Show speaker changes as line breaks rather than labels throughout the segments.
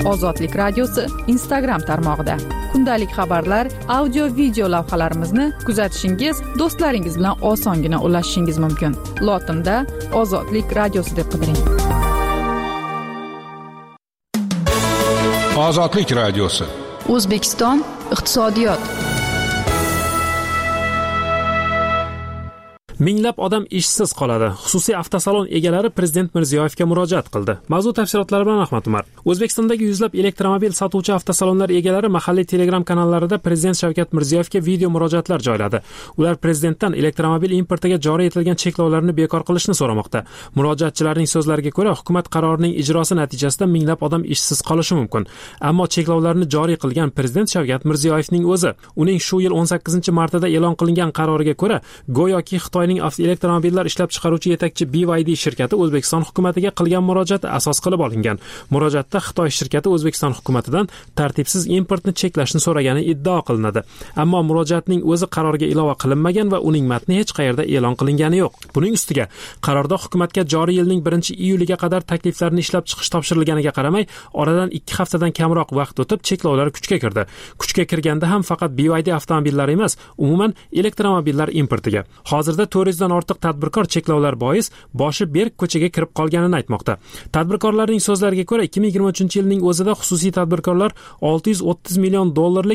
Ozodlik radiosi Instagram tarmog'ida. Kundalik xabarlar, audio video lavhalarimizni kuzatishingiz, do'stlaringiz bilan osongina ulashishingiz mumkin. Lotinda Ozodlik radiosi deb qidiring.
Ozodlik radiosi.
O'zbekiston iqtisodiyot.
Minglab odam ishsiz qoladi. Xususiy avtosalon egalari Prezident Mirziyoyevga murojaat qildi. Mavzu tafsilotlari bilan Ahmad Umar. O'zbekistondagi yuzlab elektromobil sotuvchi avtosalonlar egalari mahalliy Telegram kanallarida Prezident Shavkat Mirziyoyevga video murojaatlar joyladi. Ular prezidentdan elektromobil importiga joriy etilgan cheklovlarni bekor qilishni so'ramoqda. Murojaatchilarning so'zlariga ko'ra, hukumat qarorining ijrosi natijasida minglab odam ishsiz qolishi mumkin. Ammo cheklovlarni joriy qilgan Prezident Shavkat Mirziyoyevning o'zi, uning shu yil 18-martda e'lon qilingan qaroriga ko'ra, go'yoki Xitoyning elektromobillar ishlab chiqaruvchi yetakchi BYD shirkati O'zbekiston hukumatiga qilgan murojaati asos qilib olingan. Murojaatda Xitoy shirkati O'zbekiston hukumatidan tartibsiz importni cheklashni so'ragani iddao qilinadi. Ammo murojaatning o'zi qarorga ilova qilinmagan va uning matni hech qayerda e'lon qilingani yo'q. Buning ustiga, qarorda hukumatga joriy yilning 1-iyuliga qadar takliflarni ishlab chiqish topshirilganiga qaramay, oradan 2 haftadan kamroq vaqt o'tib cheklovlar kuchga kirdi. Kuchga kirganda ham faqat BYD avtomobillari emas, umuman elektromobillar importiga. Hozirda 400 dan ortiq tadbirkor cheklovlar bois boshi berk ko'chaga kirib qolganini aytmoqda. Tadbirkorlarning so'zlariga ko'ra, 2023-yilning o'zida xususiy tadbirkorlar $630 million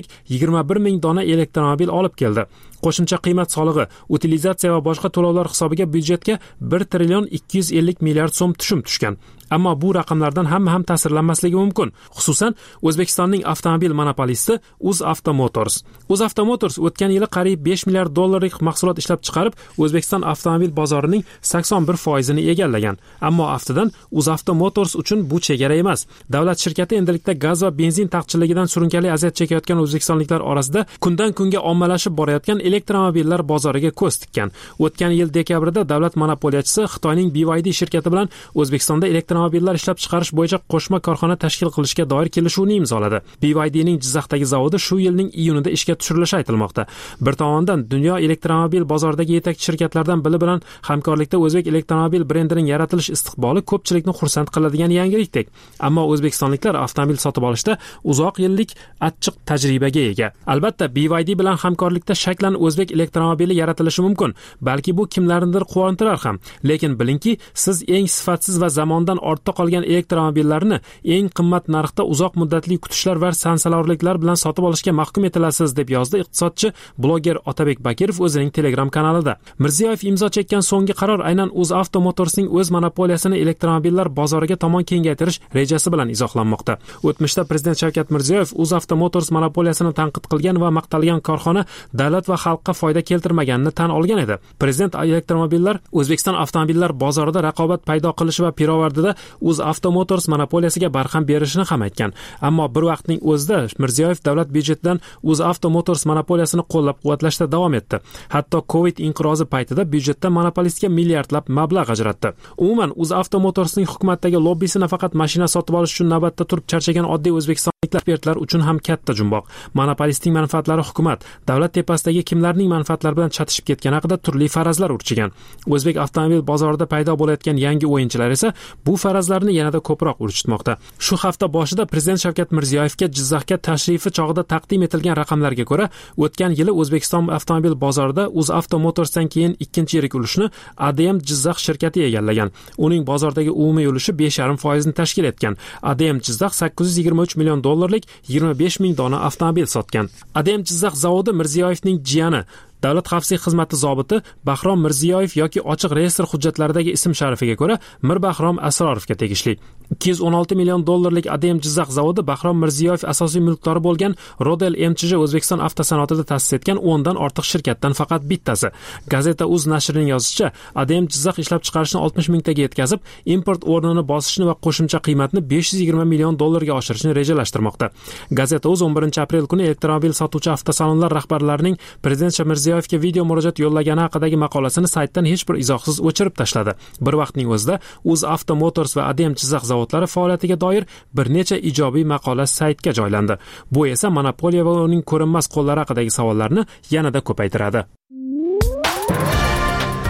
21 ming dona elektromobil olib keldi. Qo'shimcha qiymat solig'i, utilizatsiya va boshqa to'lovlar hisobiga byudjetga 1 trillion 250 milliard so'm tushum tushgan. Ammo bu raqamlardan hamma ham ta'sirlanmasligi mumkin. Xususan, O'zbekistonning avtomobil monopolisti UzAuto Motors. UzAuto Motors o'tgan yili qariyb 5 milliard dollarlik mahsulot ishlab chiqarib, O'zbekiston avtomobil bozorining 81%ni egallagan. Ammo aftidan UzAuto Motors uchun bu chegara emas. Davlat shirkati endilikda gaz va benzin taqchilligidan surunkali aziyat chekayotgan o'zbekistonliklar orasida kundan kunga ommalashib borayotgan elektromobillar bozoriga ko'z tikkan. O'tgan yil dekabrda davlat monopoliyachisi Xitoyning BYD shirkati bilan O'zbekistonda elektromobillar ishlab chiqarish bo'yicha qo'shma korxona tashkil qilishga doir kelishuvni imzoladi. BYDning Jizzaxdagi zavodi shu yilning iyunida ishga tushirilishi aytilmoqda. Bir tomondan dunyo elektromobil bozoridagi yetakchi shirkatlardan biri bilan hamkorlikda o'zbek elektromobil brendining yaratilish istiqboli ko'pchilikni xursand qiladigan yangilikdek. Ammo o'zbekistonliklar avtomobil sotib olishda uzoq yillik achchiq tajribaga ega. Albatta, BYD bilan hamkorlikda shaklan o'zbek elektromobili yaratilishi mumkin. Balki bu kimlarnidir quvontirar ham. Lekin bilingki, siz eng sifatsiz va zamondan ortda qolgan elektromobillarni eng qimmat narxda uzoq muddatli kutishlar va sansalorliklar bilan sotib olishga mahkum etilasiz, deb yozdi iqtisodchi bloger Otabek Bakirov o'zining Telegram kanalida. Mirziyoyev imzo chekkan so'nggi qaror aynan UzAuto Motorsning o'z monopoliyasini elektromobillar bozoriga tomon kengaytirish rejasi bilan izohlanmoqda. O'tmishda Prezident Shavkat Mirziyoyev UzAuto Motors monopoliyasini tanqid qilgan va maqtalgan korxona davlat va xalqqa foyda keltirmaganini tan olgan edi. Prezident elektromobillar O'zbekiston avtomobillar bozorida raqobat paydo qilishi va pirovardida UzAuto Motors monopoliyasiga barham berishini ham aytgan. Ammo bir vaqtning o'zida Mirziyoyev davlat byudjetidan UzAuto Motors monopoliyasini qo'llab-quvvatlashda davom etdi. Hatto Covid inqirozi paytida byudjetdan monopolistga milliardlab mablag' ajratdi. Umuman UzAuto Motorsning hukumatdagi lobbisi nafaqat mashina sotib olish uchun navbatda turib charchagan oddiy o'zbekistonlik ekspertlar uchun ham katta jumboq. Monopolistning manfaatlari hukumat, davlat tepasidagi kimlarning manfaatlari bilan chatishib ketgani haqida turli farazlar urchigan. O'zbek avtomobil bozorida paydo bo'layotgan yangi o'yinchilar esa bu farazlarni yanada ko'proq urchitmoqda. Shu hafta boshida Prezident Shavkat Mirziyoyevga Jizzaxga tashrifi chog'ida taqdim etilgan raqamlarga ko'ra, o'tgan yili O'zbekiston avtomobil bozorida UzAuto Motorsdan keyin ikkinchi yirik ulushni ADM Jizzax shirkati egallagan. Uning bozordagi umumiy ulushi 5,5% ni tashkil etgan. ADM Jizzax 823 million dollarlik 25 ming dona avtomobil sotgan. ADM Jizzax zavodi Mirziyoyevning jiyani Davlat xavfsizlik xizmati zobiti Bahrom Mirziyoyev yoki ochiq reyestr hujjatlaridagi ism sharifiga ko'ra Mir Bahrom Asrorovga tegishli. 216 million dollarlik ADM Jizzax zavodi Bahrom Mirziyoyev asosiy mulkdori bo'lgan Rodel MChJ O'zbekiston avtosanoatida ta'sis etgan 10 dan ortiq shirkatdan faqat bittasi. Gazeta.uz nashrining yozishicha, ADM Jizzax ishlab chiqarishni 60 mingtaga yetkazib, import o'rnini bosishni va qo'shimcha qiymatni 520 million dollarga oshirishni rejalashtirmoqda. Gazeta.uz 11-aprel kuni elektromobil sotuvchi avtosalonlar rahbarlarining Prezident Mirziyoyevga video murojaat yo'llagani haqidagi maqolasini saytdan hech bir izohsiz o'chirib tashladi. Bir vaqtning o'zida UzAuto Motors va ADM Jizzax zavodlari faoliyatiga doir bir necha ijobiy maqola saytga joylandi. Bu esa monopoliya va uning ko'rinmas qo'llari haqidagi savollarni yanada ko'paytiradi.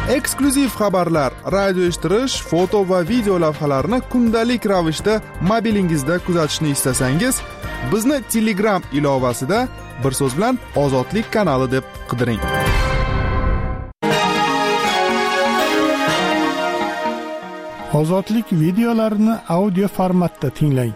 eksklyuziv xabarlar, radio eshittirish, foto va video lavhalarni kundalik ravishda mobilingizda kuzatishni istasangiz, bizni Telegram ilovasida bir so'z bilan Ozodlik kanali deb qidiring.
Ozodlik videolarini audio formatda tinglang.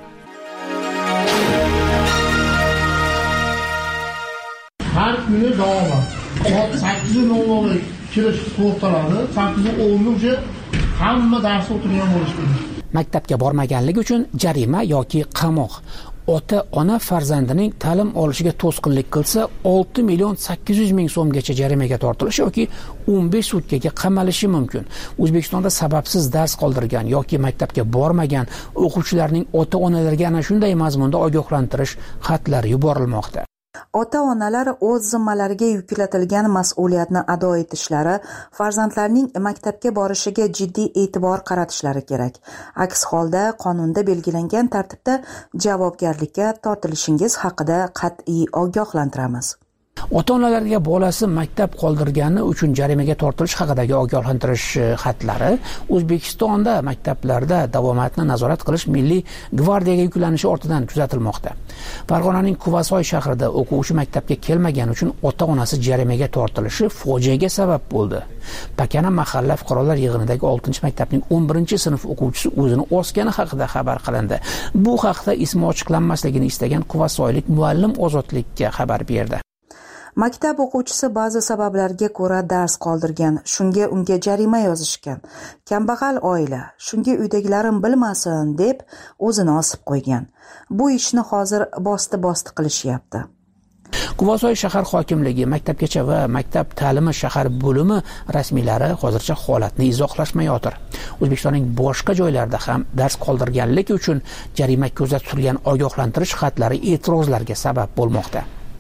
Har kuni davomat. Soat 8:00 kirish to'xtaladi. 8:10 o'sha hamma dars o'tirgan bo'lish kerak.
Maktabga bormaganligi uchun jarima yoki qamoq. Ota-ona farzandining ta'lim olishiga to'sqinlik qilsa 6.800.000 so'mgacha jarimaga tortilishi yoki 15 sutkaga qamalishi mumkin. O'zbekistonda sababsiz dars qoldirgan yoki maktabga bormagan o'quvchilarning ota-onalariga ana shunday mazmunda ogohlantirish xatlari yuborilmoqda.
Ota-onalar o'z zimmalariga yuklatilgan mas'uliyatni ado etishlari, farzandlarning maktabga borishiga jiddiy e'tibor qaratishlari kerak. Aks holda qonunda belgilangan tartibda javobgarlikka tortilishingiz haqida qat'iy ogohlantiramiz.
Ota-onalarga bolasi maktab qoldirgani uchun jarimaga tortilish haqidagi ogohlantirish xatlari O'zbekistonda maktablarda davomatni nazorat qilish Milliy gvardiyaga yuklanishi ortidan kuzatilmoqda. Farg'onaning Quvasoy shahrida o'quvchi maktabga kelmagani uchun ota-onasi jarimaga tortilishi fojiaga sabab bo'ldi. Pakana mahalla fuqarolar yig'inidagi 6-maktabning 11-sinf o'quvchisi o'zini osgani haqida xabar qilindi. Bu haqda ismi ochiqlanmasligini istagan quvasoylik muallim Ozodlikka xabar berdi.
Maktab o'quvchisi ba'zi sabablarga ko'ra dars qoldirgan, shunga unga jarima yozishgan. Kambag'al oila, shunga uydagilarim bilmasin deb o'zini osib qo'ygan. Bu ishni hozir bosti qilishyapti.
Quvasoy shahar hokimligi, maktabgacha va maktab ta'limi shahar bo'limi rasmiylari hozircha holatni izohlashmayotir. O'zbekistonning boshqa joylarida ham dars qoldirganlik uchun jarima ko'zda tutilgan ogohlantirish xatlari e'tirozlarga sabab bo'lmoqda.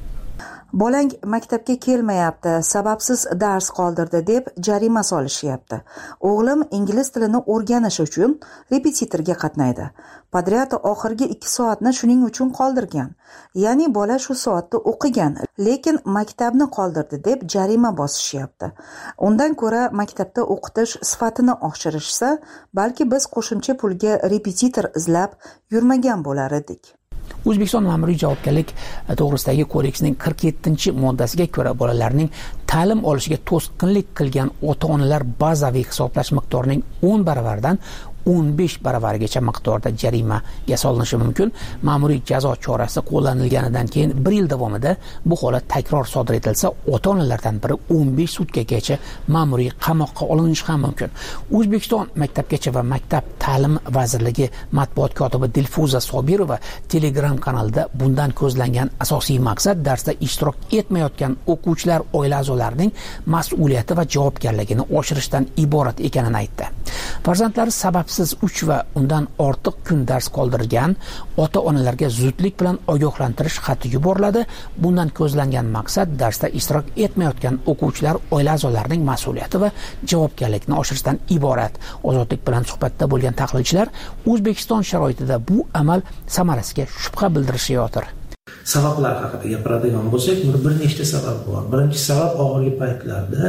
Bolang maktabga kelmayapti, sababsiz dars qoldirdi deb jarima solishyapti. O'g'lim ingliz tilini o'rganish uchun repetitorga qatnaydi. Podryad oxirgi 2 soatni shuning uchun qoldirgan. Ya'ni bola shu soatda o'qigan, lekin maktabni qoldirdi deb jarima bosishyapti. Undan ko'ra maktabda o'qitish sifatini oshirishsa, balki biz qo'shimcha pulga repetitor izlab yurmagan bo'lar edik.
O'zbekiston ma'muriy javobgarlik to'g'risidagi kodeksning 47-moddasiga ko'ra bolalarning ta'lim olishiga to'sqinlik qilgan ota-onalar bazaviy hisoblash miqdorining 10 baravaridan 15 baravarigacha miqdorda jarimaga solinishi mumkin. Ma'muriy jazo chorasi qo'llanilganidan keyin 1 yil davomida bu holat takror sodir etilsa, ota-onalardan biri 15 sutkagacha ma'muriy qamoqqa olinishi ham mumkin. O'zbekiston Maktabgacha va maktab ta'limi vazirligi matbuot kotibi Dilfuza Sobirova Telegram kanalida bundan ko'zlangan asosiy maqsad darsda ishtirok etmayotgan o'quvchilar oila a'zolarining mas'uliyati va javobgarligini oshirishdan iborat ekanini aytdi. Farzandlari sababsiz 3 va undan ortiq kun dars qoldirgan ota-onalarga zudlik bilan ogohlantirish xati yuboriladi. Bundan ko'zlangan maqsad darsda ishtirok etmayotgan o'quvchilar oila a'zolarining mas'uliyati va javobgarlikni oshirishdan iborat. Ozodlik bilan suhbatda bo'lgan tahlilchilar O'zbekiston sharoitida bu amal samarasiga shubha bildirishayotir.
Sabablar haqida gapiradigan bo'lsak, bir nechta sabab bor. Birinchi sabab og'irgi paytlarda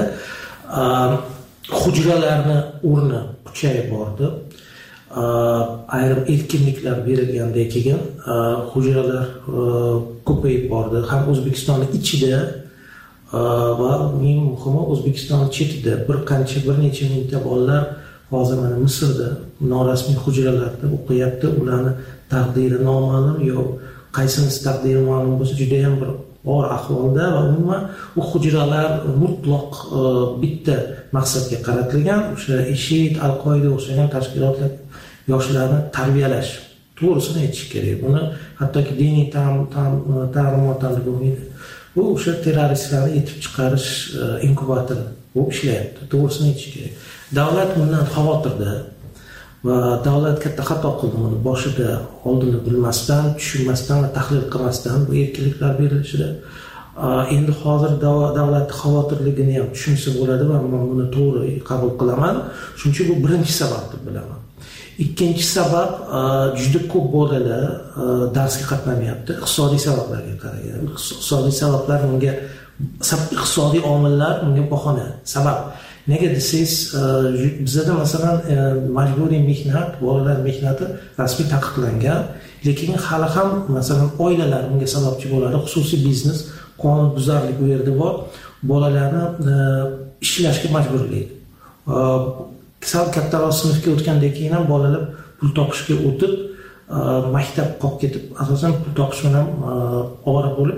hujralarni o'rni kuchayib bordi. Ayrim erkinliklar berilgandan keyin hujralar ko'payib bordi. Ham O'zbekistonning ichida va eng muhimi O'zbekistonning chetida bir necha mingta bolalar hozir mana Misrda norasmiy hujralarda o'qiyapti. Ularning taqdiri noma'lum yo'q. Qaysinisi taqdiri ma'lum bo'lsa, juda ham bir og'ir ahvolda va umuman u hujralar mutlaq bitta maqsadga qaratilgan, o'sha IShID, Al-Qoida o'xshagan tashkilotlar yoshlarni tarbiyalash. To'g'risini aytish kerak. Buni hattoki diniy ta'limotdan bo'lmaydi. Bu o'sha terroristlarni yetib chiqarish inkubatori bo'lib ishlayapti. To'g'risini aytish kerak. Davlat bundan xavotirda va davlat katta xato qildi buni boshida, oldini bilmasdan, tushunmasdan va tahlil qilmasdan bu erkinliklar berilishida. Endi hozir davlat xavotirligini ham tushunsa bo'ladi va men buni to'g'ri qabul qilaman. Shuning uchun bu birinchi sabab deb bilaman. Ikkinchi sabab, juda ko'p bolalar darsga qatnamayapti. Iqtisodiy sabablarga qaragan. Iqtisodiy sabablar bunga iqtisodiy omillar bunga bahona. Sabab Nega desangiz, bizda masalan majburiy mehnat, bolalar mehnati rasmiy taqiqlangan, lekin hali ham masalan oilalar bunga sababchi bo'ladi. Xususiy biznes qonunbuzarlik bu yerda bor. Bolalarni ishlashga majburlaydi. Sal kattaroq sinfga o'tgandan keyin ham bolalar pul topishga o'tib, maktab qolib ketib, asosan pul topish bilan ovora bo'lib,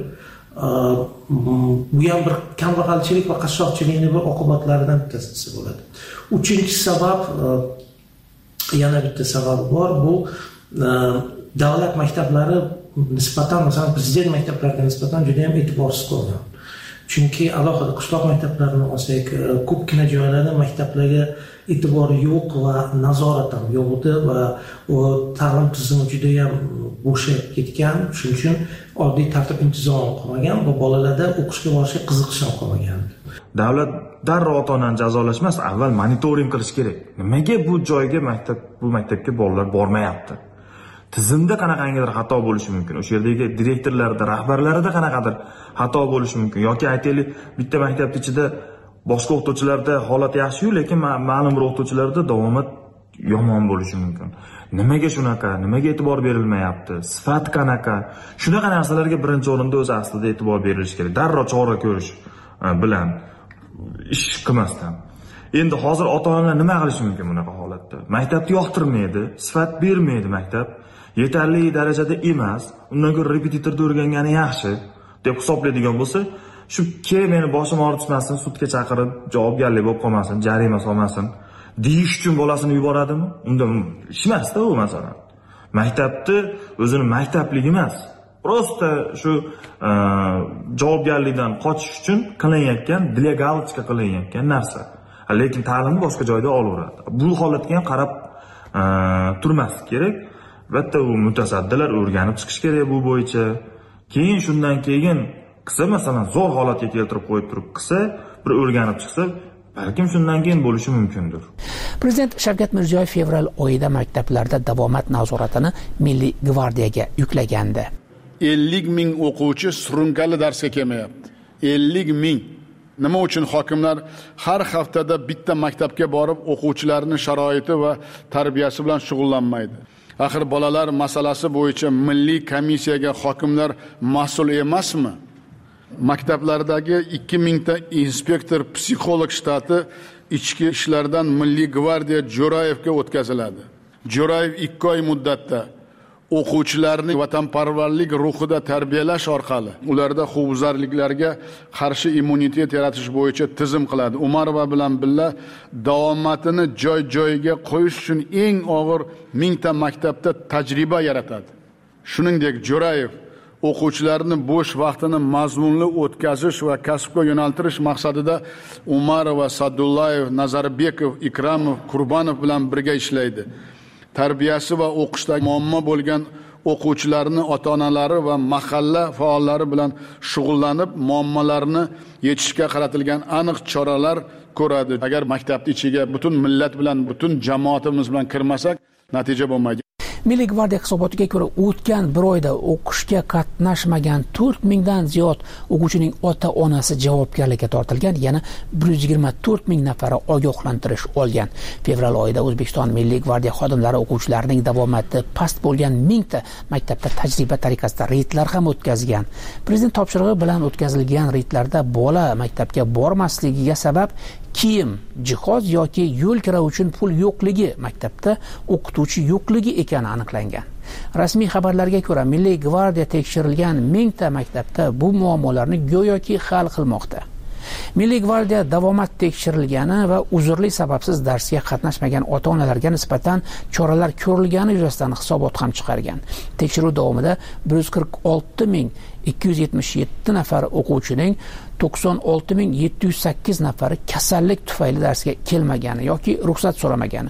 bu ham bir kambag'alchilik va qashshoqchilikning bir oqibatlaridan bittasi bo'ladi. Uchinchi sabab, yana bitta sabab bor, bu davlat maktablari nisbatan, masalan prezident maktablariga nisbatan juda ham e'tiborsiz qolgan. Chunki alohida qishloq maktablarini olsak, ko'pgina joylarda maktablarga e'tibor yo'q va nazorat ham yo'q edi va u ta'lim tizimi juda ham bo'shab ketgan. Shuning uchun oddiy tartib intizom qolmagan va bolalarda o'qishga borishga qiziqish ham qolmagan.
Davlat darrov ota-onani jazolashmas, avval monitoring qilish kerak. Nimaga bu joyga bu maktabga bolalar bormayapti? Tizimda qanaqangidir xato bo'lishi mumkin. O'sha yerdagi direktorlarda, rahbarlarida qanaqadir xato bo'lishi mumkin. Yoki aytaylik, bitta maktabning ichida boshqa o'qituvchilarda holat yaxshi-yu, lekin ma'lum bir o'qituvchilarda davomat yomon bo'lishi mumkin. Nimaga shunaqa? Nimaga e'tibor berilmayapti? Sifat qanaqa? Shunaqa narsalarga birinchi o'rinda o'zi aslida e'tibor berilishi kerak. Darrov chora ko'rish bilan ish qilmasdan. Endi hozir ota-onalar nima qilishi mumkin bunaqa holatda? Maktabni yoqtirmaydi, sifat bermaydi maktab. Yetarli darajada emas, undan ko'ra repetitorda o'rgangani yaxshi deb hisoblaydigan bo'lsa, shu meni boshim og'ritmasin, sudga chaqirib, javobgarlik bo'lib qolmasin, jarima solmasin deyish uchun bolasini yuboradimi? Unda ish emas-da u masalan. Maktabni o'zini maktabligi emas, prosta shu javobgarlikdan qochish uchun qilinayotgan, delegalchika qilinayotgan narsa. Lekin ta'limni boshqa joyda olaveradi. Bu holatga ham qarab turmas kerak. Albatta u mutasaddilar o'rganib chiqish kerak bu bo'yicha. Keyin shundan keyin qilsa, masalan, zo'r holatga keltirib qo'yib turib qilsa, bir o'rganib chiqsa, balkim shundan keyin bo'lishi mumkindir.
Prezident Shavkat Mirziyoyev fevral oyida maktablarda davomat nazoratini Milliy gvardiyaga yuklagandi.
50 ming o'quvchi surunkali darsga kelmayapti. 50 ming. Nima uchun hokimlar har haftada bitta maktabga borib o'quvchilarning sharoiti va tarbiyasi bilan shug'ullanmaydi? Axir bolalar masalasi bo'yicha milliy komissiyaga hokimlar mas'ul emasmi? Maktablardagi 2000 ta inspektor, psixolog shtati ichki ishlardan Milliy gvardiya Jo'rayevga o'tkaziladi. Jo'rayev 2 oy muddatda o'quvchilarni vatanparvarlik ruhida tarbiyalash orqali ularda huquqbuzarliklarga qarshi immunitet yaratish bo'yicha tizim qiladi. Umarova bilan birga davomatini joy-joyiga qo'yish uchun eng og'ir 1000 ta maktabda tajriba yaratadi. Shuningdek, Jo'rayev o'quvchilarni bo'sh vaqtini mazmunli o'tkazish va kasbga yo'naltirish maqsadida Umarova, Sadullayev, Nazarbekov, Ikramov, Qurbonov bilan birga ishlaydi. Tarbiyasi va o'qishda muammo bo'lgan o'quvchilarni ota-onalari va mahalla faollari bilan shug'ullanib, muammolarni yechishga qaratilgan aniq choralar ko'radi. Agar maktabning ichiga butun millat bilan, butun jamoatimiz bilan kirmasak, natija bo'lmaydi.
Milliy gvardiya hisobotiga ko'ra, o'tgan bir oyda o'qishga qatnashmagan 4000 dan ziyod o'quvchining ota-onasi javobgarlikka tortilgan, yana 124 ming nafari ogohlantirish olgan. Fevral oyida O'zbekiston Milliy gvardiya xodimlari o'quvchilarining davomati past bo'lgan 1000 ta maktabda tajriba tariqasida reydlar ham o'tkazgan. Prezident topshirig'i bilan o'tkazilgan reydlarda bola maktabga bormasligiga sabab kiyim, jihoz yoki yo'l kira uchun pul yo'qligi, maktabda o'qituvchi yo'qligi ekani aniqlangan. Rasmiy xabarlarga ko'ra, Milliy gvardiya tekshirilgan 1000 ta maktabda bu muammolarni go'yoki hal qilmoqda. Milliy gvardiya davomat tekshirilgani va uzrli sababsiz darsga qatnashmagan ota-onalarga nisbatan choralar ko'rilgani yuzasidan hisobot ham chiqargan. Tekshiruv davomida 146.277 nafar o'quvchining 96.708 nafari kasallik tufayli darsga kelmagani yoki ruxsat so'ramagani,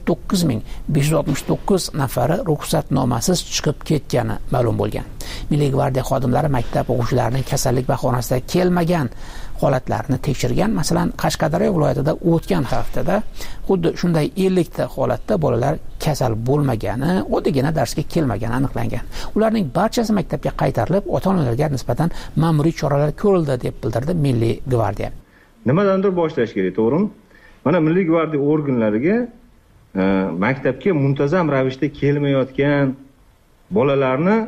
49.569 nafari ruxsatnomasiz chiqib ketgani ma'lum bo'lgan. Milliy gvardiya xodimlari maktab o'quvchilarining kasallik bahonasida kelmagan holatlarni tekshirgan. Masalan, Qashqadaryo viloyatida o'tgan haftada xuddi shunday 50 ta holatda bolalar kasal bo'lmagani, oddiygina darsga kelmagani aniqlangan. Ularning barchasi maktabga qaytarilib, ota-onalarga nisbatan ma'muriy choralar ko'rildi deb bildirdi Milliy gvardiya.
Nimadandir boshlash kerak, to'g'rimi? Mana Milliy gvardiya organlariga maktabga muntazam ravishda kelmayotgan bolalarni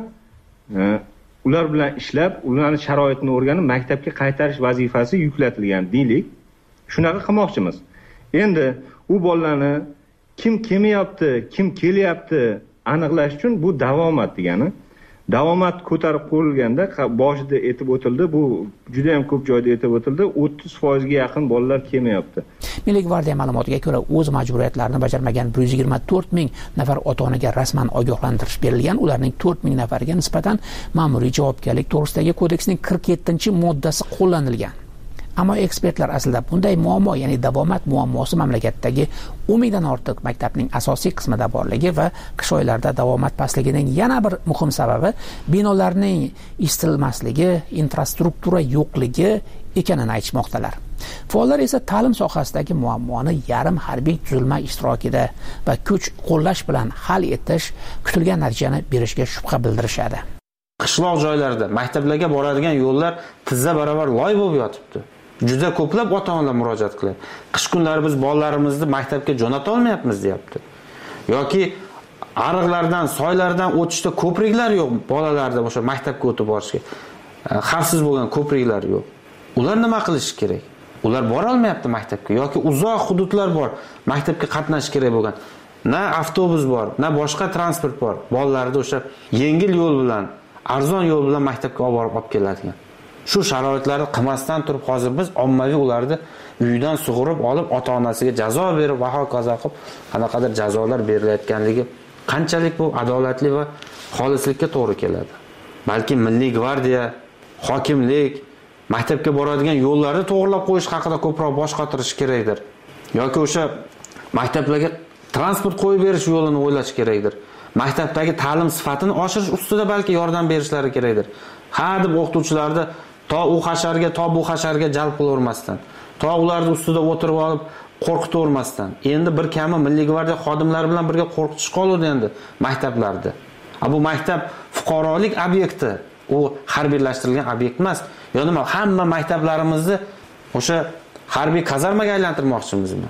ular bilan ishlab, ularning sharoitini o'rganib maktabga qaytarish vazifasi yuklatilgan deylik. Shunaqa qilmoqchimiz. Endi u bolalarni kim kelmayapti, kim kelyapti aniqlash uchun bu davomat degani. Davomat ko'tarib qo'yilganda boshida aytib o'tildi, bu juda ham ko'p joyda aytib o'tildi, 30% ga yaqin bolalar kelmayapti.
Milliy gvardiya ma'lumotiga ko'ra, o'z majburiyatlarini bajarmagan 124 ming nafar ota-onaga rasman ogohlantirish berilgan. Ularning 4 ming nafariga nisbatan ma'muriy javobgarlik to'g'risidagi kodeksning 47-moddasi qo'llanilgan. Ammo ekspertlar aslida bunday muammo, ya'ni davomat muammosi mamlakatdagi 10 mingdan ortiq maktabning asosiy qismida borligi va qish oylarida davomat pastligining yana bir muhim sababi binolarning isitilmasligi, infrastruktura yo'qligi ekanini aytishmoqdalar. Faollar esa ta'lim sohasidagi muammoni yarim harbiy tuzilma ishtirokida va kuch qo'llash bilan hal etish kutilgan natijani berishiga shubha bildirishadi.
Qishloq joylarda maktablarga boradigan yo'llar tizza barobar loy bo'lib yotibdi. Juda ko'plab ota-onalar murojaat qiladi. Qish kunlari biz bolalarimizni maktabga jo'nata olmayapmiz, deyapti. Yoki ariqlardan, soylardan o'tishda ko'priklar yo'q bolalarda o'sha maktabga o'tib borishga. Xavfsiz bo'lgan ko'priklar yo'q. Ular nima qilishi kerak? Ular bora olmayapti maktabga yoki uzoq hududlar bor, maktabga qatnashish kerak bo'lgan. Na avtobus bor, na boshqa transport bor. Bolalarni o'sha yengil yo'l bilan, arzon yo'l bilan maktabga olib keladigan. Shu sharoitlarni qilmasdan turib hozir biz ommaviy ularni uydan sug'urib olib ota-onasiga jazo berib va hokazo qilib qanaqadir jazolar berilayotganligi qanchalik bu adolatli va xolislikka to'g'ri keladi. Balki Milliy gvardiya, hokimlik maktabga boradigan yo'llarni to'g'rilab qo'yish haqida ko'proq bosh qotirish kerakdir. Yoki o'sha maktablarga transport qo'yib berish yo'lini o'ylash kerakdir. Maktabdagi ta'lim sifatini oshirish ustida balki yordam berishlari kerakdir. Ha deb o'qituvchilarni to u hasharga, to bu hasharga jalb qilavermasdan, to ularning ustida o'tirib olib qo'rqitavermasdan. Endi bir kami Milliy gvardiya xodimlari bilan birga qo'rqitish qoldi endi maktablarda. Bu maktab fuqarolik obyekti, u harbiylashtirilgan obyekt emas. Yo nima, hamma maktablarimizni o'sha harbiy kazarmaga aylantirmoqchimizmi?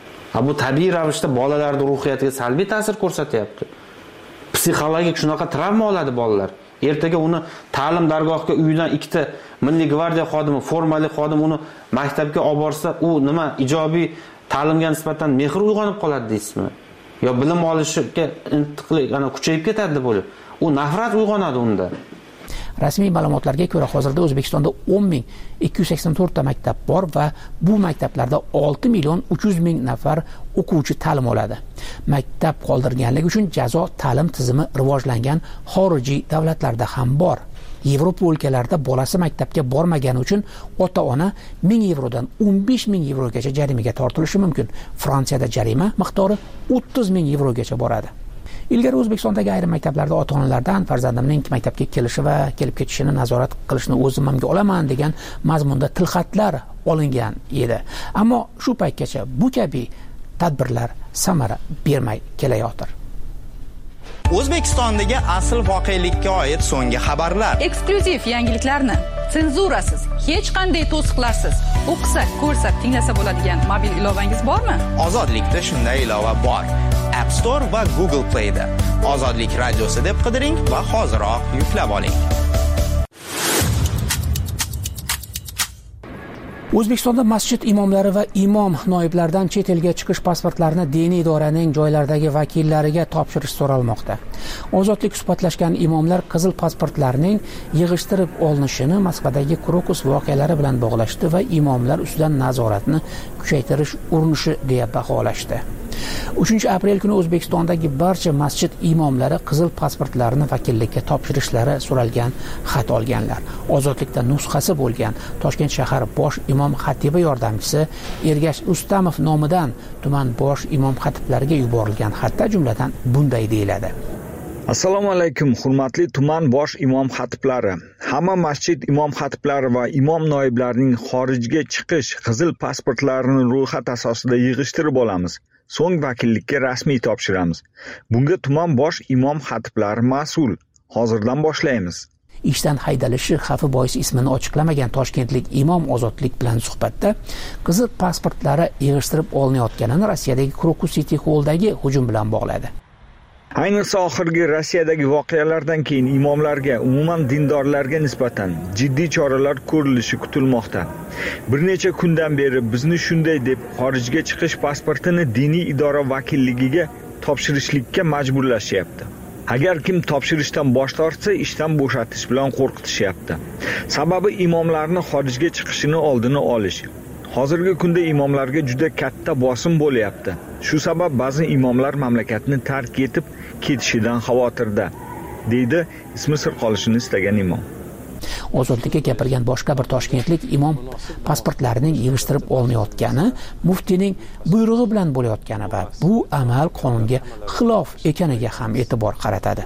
Bu tabiiy ravishda bolalarning ruhiyatiga salbiy ta'sir ko'rsatyapti. Psixologik shunaqa travma oladi bolalar. Ertaga uni ta'lim dargohiga uydan ikkita Milliy gvardiya xodimi, formali xodim uni maktabga olib borsa, u nima ijobiy ta'limga nisbatan mehr uyg'onib qoladi deysizmi? Yo bilim olishga intiqlik kuchayib ketadi deb o'ylayman. U nafrat uyg'onadi unda.
Rasmiy ma'lumotlarga ko'ra hozirda O'zbekistonda 10.284 ta maktab bor va bu maktablarda 6.300.000 nafar o'quvchi ta'lim oladi. Maktab qoldirganlik uchun jazo ta'lim tizimi rivojlangan xorijiy davlatlarda ham bor. Yevropa o'lkalarida bolasi maktabga bormagani uchun ota-ona 1000 yevrodan 15.000 yevrogacha jarimaga tortilishi mumkin. Fransiyada jarima miqdori 30.000 yevrogacha boradi. Ilgari O'zbekistondagi ayrim maktablarda ota-onalardan farzandimning maktabga kelishi va kelib ketishini nazorat qilishni o'z zimmamga olaman degan mazmunda tilxatlar olingan edi. Ammo shu paytgacha bu kabi tadbirlar samara bermay kelayotir.
O'zbekistondagi asl voqelikka oid so'nggi xabarlar,
eksklyuziv yangiliklarni senzurasiz, hech qanday to'siqlarsiz o'qisa, ko'rsa, tinglasa bo'ladigan mobil ilovangiz bormi?
Ozodlikda shunday ilova bor. App Store va Google Play da Ozodlik radiosi deb qidiring va hoziroq yuklab oling.
O'zbekistonda masjid imomlari va imom noiblaridan chet elga chiqish pasportlarini diniy idoraning joylardagi vakillariga topshirish so'ralmoqda. Ozodlik suhbatlashgan imomlar qizil pasportlarning yig'ishtirib olinishini Moskvadagi Krokus voqealari bilan bog'lashdi va imomlar ustidan nazoratni kuchaytirish urinishi deya baholashdi. 3-aprel kuni O'zbekistondagi barcha masjid imomlari qizil pasportlarini vakillikka topshirishlari so'ralgan xat olganlar. Ozodlikda nusxasi bo'lgan Toshkent shahar bosh imom xatibi yordamchisi Ergash Ustamov nomidan tuman bosh imom xatiblariga yuborilgan xatda jumladan bunday deyiladi.
Assalomu alaykum, hurmatli tuman bosh imom xatiblari. Hamma masjid imom xatiblari va imom noiblarining xorijga chiqish qizil pasportlarini ro'yxat asosida yig'ishtirib olamiz. So'ng vakillikka rasmiy topshiramiz. Bunga tuman bosh imom xatiblari mas'ul. Hozirdan boshlaymiz.
ishdan haydalishi xavfi bois ismini ochiqlamagan toshkentlik imom Ozodlik bilan suhbatda qizil pasportlari yig'ishtirib olinayotganini Rossiyadagi Krokus City Hall'dagi hujum bilan bog'ladi.
Ayniqsa oxirgi Rossiyadagi voqealardan keyin imomlarga, umuman dindorlarga nisbatan jiddiy choralar ko'rilishi kutilmoqda. Bir necha kundan beri bizni shunday deb xorijga chiqish pasportini diniy idora vakilligiga topshirishlikka majburlashyapti. Agar kim topshirishdan bosh tortsa, ishdan bo'shatish bilan qo'rqitishyapti. Sababi imomlarning xorijga chiqishini oldini olish. Hozirgi kunda imomlarga juda katta bosim bo'lyapti. Shu sabab ba'zi imomlar mamlakatni tark etib ketishidan xavotirda, deydi ismi sir qolishini istagan imom.
Ozodlikka gapirgan boshqa bir toshkentlik imom pasportlarining yig'ishtirib olinayotgani muftiyning buyrug'i bilan bo'layotgani va bu amal qonunga xilof ekaniga ham e'tibor qaratadi.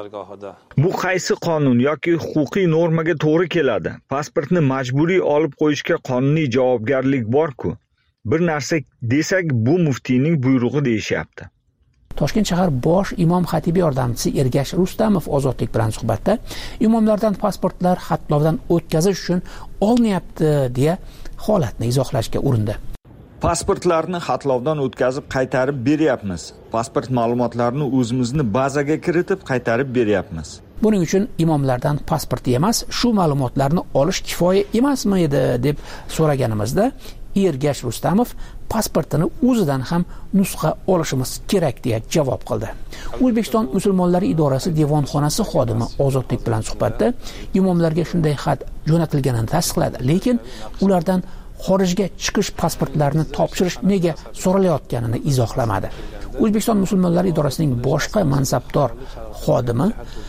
Bu qaysi qonun yoki huquqiy normaga to'g'ri keladi? Pasportni majburiy olib qo'yishga qonuniy javobgarlik bor-ku. Bir narsa desak, bu muftiyning buyrug'i deyishyapti.
Toshkent shahar bosh imom xatibi yordamchisi Ergash Rustamov Ozodlik bilan suhbatda imomlardan pasportlar xatlovdan o'tkazish uchun olinyapti deya holatni izohlashga urindi.
Pasportlarni xatlovdan o'tkazib qaytarib beryapmiz. Pasport ma'lumotlarini o'zimizni bazaga kiritib qaytarib beryapmiz.
Buning uchun imomlardan pasporti emas, shu ma'lumotlarni olish kifoya emasmi edi deb so'raganimizda Ergash Rustamov pasportini o'zidan ham nusxa olishimiz kerak deya javob qildi. O'zbekiston musulmonlari idorasi devonxonasi xodimi Ozodlik bilan suhbatda imomlarga shunday xat jo'natilganini tasdiqladi, lekin ulardan xorijga chiqish pasportlarini topshirish nega so'ralayotganini izohlamadi. O'zbekiston musulmonlari idorasining boshqa mansabdor xodimi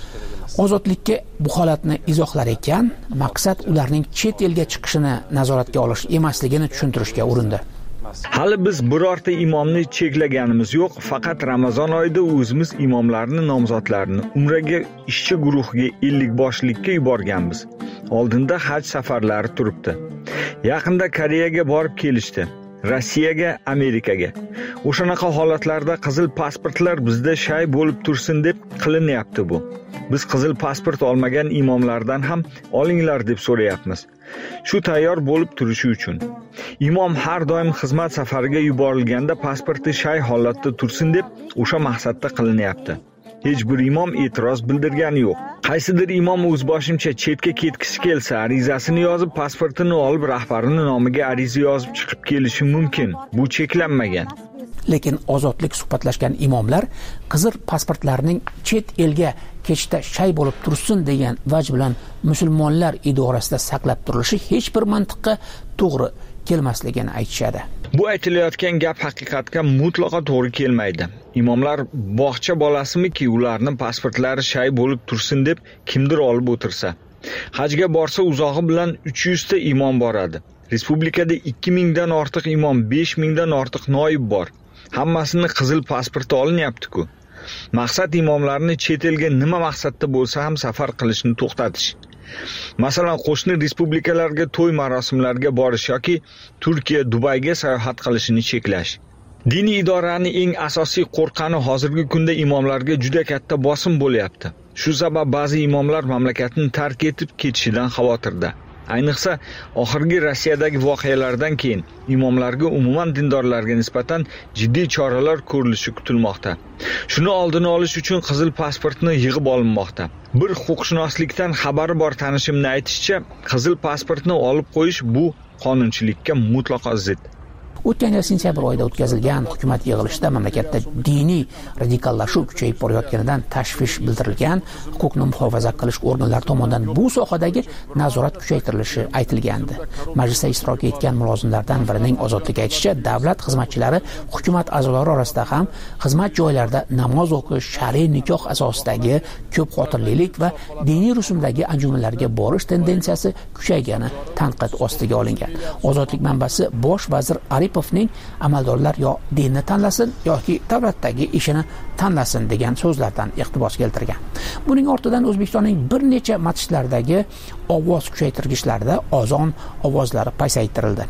Ozodlikka bu holatni izohlar ekan, maqsad ularning chet elga chiqishini nazoratga olish emasligini tushuntirishga urindi.
Hali biz birorta imomni cheklaganimiz yo'q, faqat Ramazon oyida o'zimiz imomlarning nomzodlarini umraga ishchi guruhiga 50 boshlikka yuborganmiz. Oldinda haj safarlari turibdi. Yaqinda Koreyaga borib kelishdi. Rossiyaga, Amerikaga. O'shanaqa holatlarda qizil pasportlar bizda shay bo'lib tursin deb qilinyapti bu. Biz qizil pasport olmagan imomlardan ham olinglar deb so'rayapmiz. Shu tayyor bo'lib turishi uchun. Imom har doim xizmat safariga yuborilganda pasporti shay holatda tursin deb o'sha maqsadda qilinyapti. Hech bir imom e'tiroz bildirgani yo'q. Qaysidir imom o'zboshimcha chetga ketkishi kelsa, arizasini yozib, pasportini olib, rahbarining nomiga ariza yozib chiqib kelishi mumkin. Bu cheklanmagan.
Lekin Ozodlik suhbatlashgan imomlar qizil pasportlarning chet elga ketishda shay bo'lib tursin degan vaj bilan musulmonlar idorasida saqlab turilishi hech bir mantiqqa to'g'ri kelmasligini aytishadi.
Bu aytilayotgan gap haqiqatga mutlaqo to'g'ri kelmaydi. Imomlar bog'cha bolasimiki, ularning pasportlari shay bo'lib tursin deb kimdir olib o'tirsa. Hajga borsa uzog'i bilan 300 ta imom boradi. Respublikada 2000 dan ortiq imom, 5000 dan ortiq noib bor. Hammasini qizil pasporti olinyapti-ku. Maqsad imomlarni chet elga nima maqsadda bo'lsa ham safar qilishni to'xtatish. Masalan, qo'shni respublikalarga to'y marosimlariga borish yoki Turkiya, Dubayga sayohat qilishini cheklash. Diniy idoraning eng asosiy qo'rqani hozirgi kunda imomlarga juda katta bosim bo'lyapti. Shu sabab ba'zi imomlar mamlakatni tark etib ketishidan xavotirda. Ayniqsa, oxirgi Rossiyadagi voqealardan keyin imomlarga, umuman dindorlarga nisbatan jiddiy choralar ko'rilishi kutilmoqda. Shuni oldini olish uchun qizil pasportni yig'ib olinmoqda. Bir huquqshunoslikdan xabari bor tanishimning aytishicha, qizil pasportni olib qo'yish bu qonunchilikka mutlaqo zid.
O'tgan yil sentyabr oyida o'tkazilgan hukumat yig'ilishida mamlakatda diniy radikallashuv kuchayib borayotganidan tashvish bildirilgan, huquqni muhofaza qilish organlari tomonidan bu sohadagi nazorat kuchaytirilishi aytilgandi. Majlisda ishtirok etgan mulozimlardan birining Ozodlik aytishicha, davlat xizmatchilari hukumat a'zolari orasida ham xizmat joylarida namoz o'qish, shar'iy nikoh asosidagi ko'p xotirlilik va diniy rusumdagi anjumanlarga borish tendensiyasi kuchaygani tanqid ostiga olingan. Ozodlik manbasi bosh vazir Aripovning amaldorlar yo dinni tanlasin yoki davlatdagi ishini tanlasin degan so'zlardan iqtibos keltirgan. Buning ortidan O'zbekistonning bir necha masjidlaridagi ovoz kuchaytirgichlarda azon ovozlari pasaytirildi.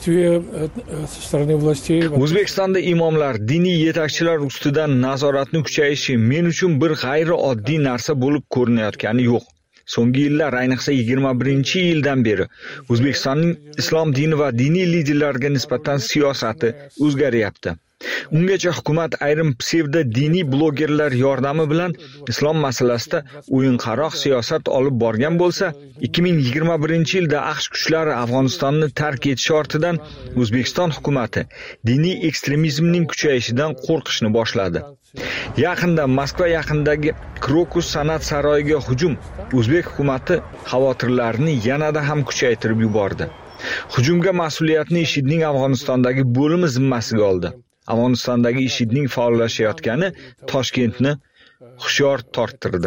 O'zbekistonda imomlar, diniy yetakchilar ustidan nazoratni kuchayishi men uchun bir g'ayrioddiy narsa bo'lib ko'rinayotgani yo'q. so'nggi yillar, ayniqsa 21-yildan beri O'zbekistonning islom dini va diniy liderlariga nisbatan siyosati o'zgaryapti. Ungacha hukumat ayrim psevdo diniy blogerlar yordami bilan islom masalasida o'yinqaroq siyosat olib borgan bo'lsa, 2021-yilda AQSh kuchlari Afg'onistonni tark etishi ortidan O'zbekiston hukumati diniy ekstremizmning kuchayishidan qo'rqishni boshladi. Yaqinda Moskva yaqinidagi Krokus san'at saroyiga hujum o'zbek hukumati xavotirlarini yanada ham kuchaytirib yubordi. Hujumga mas'uliyatni IShIDning Afg'onistondagi bo'limi zimmasiga oldi. Afg'onistondagi IShIDning faollashayotgani Toshkentni hushyor torttirdi.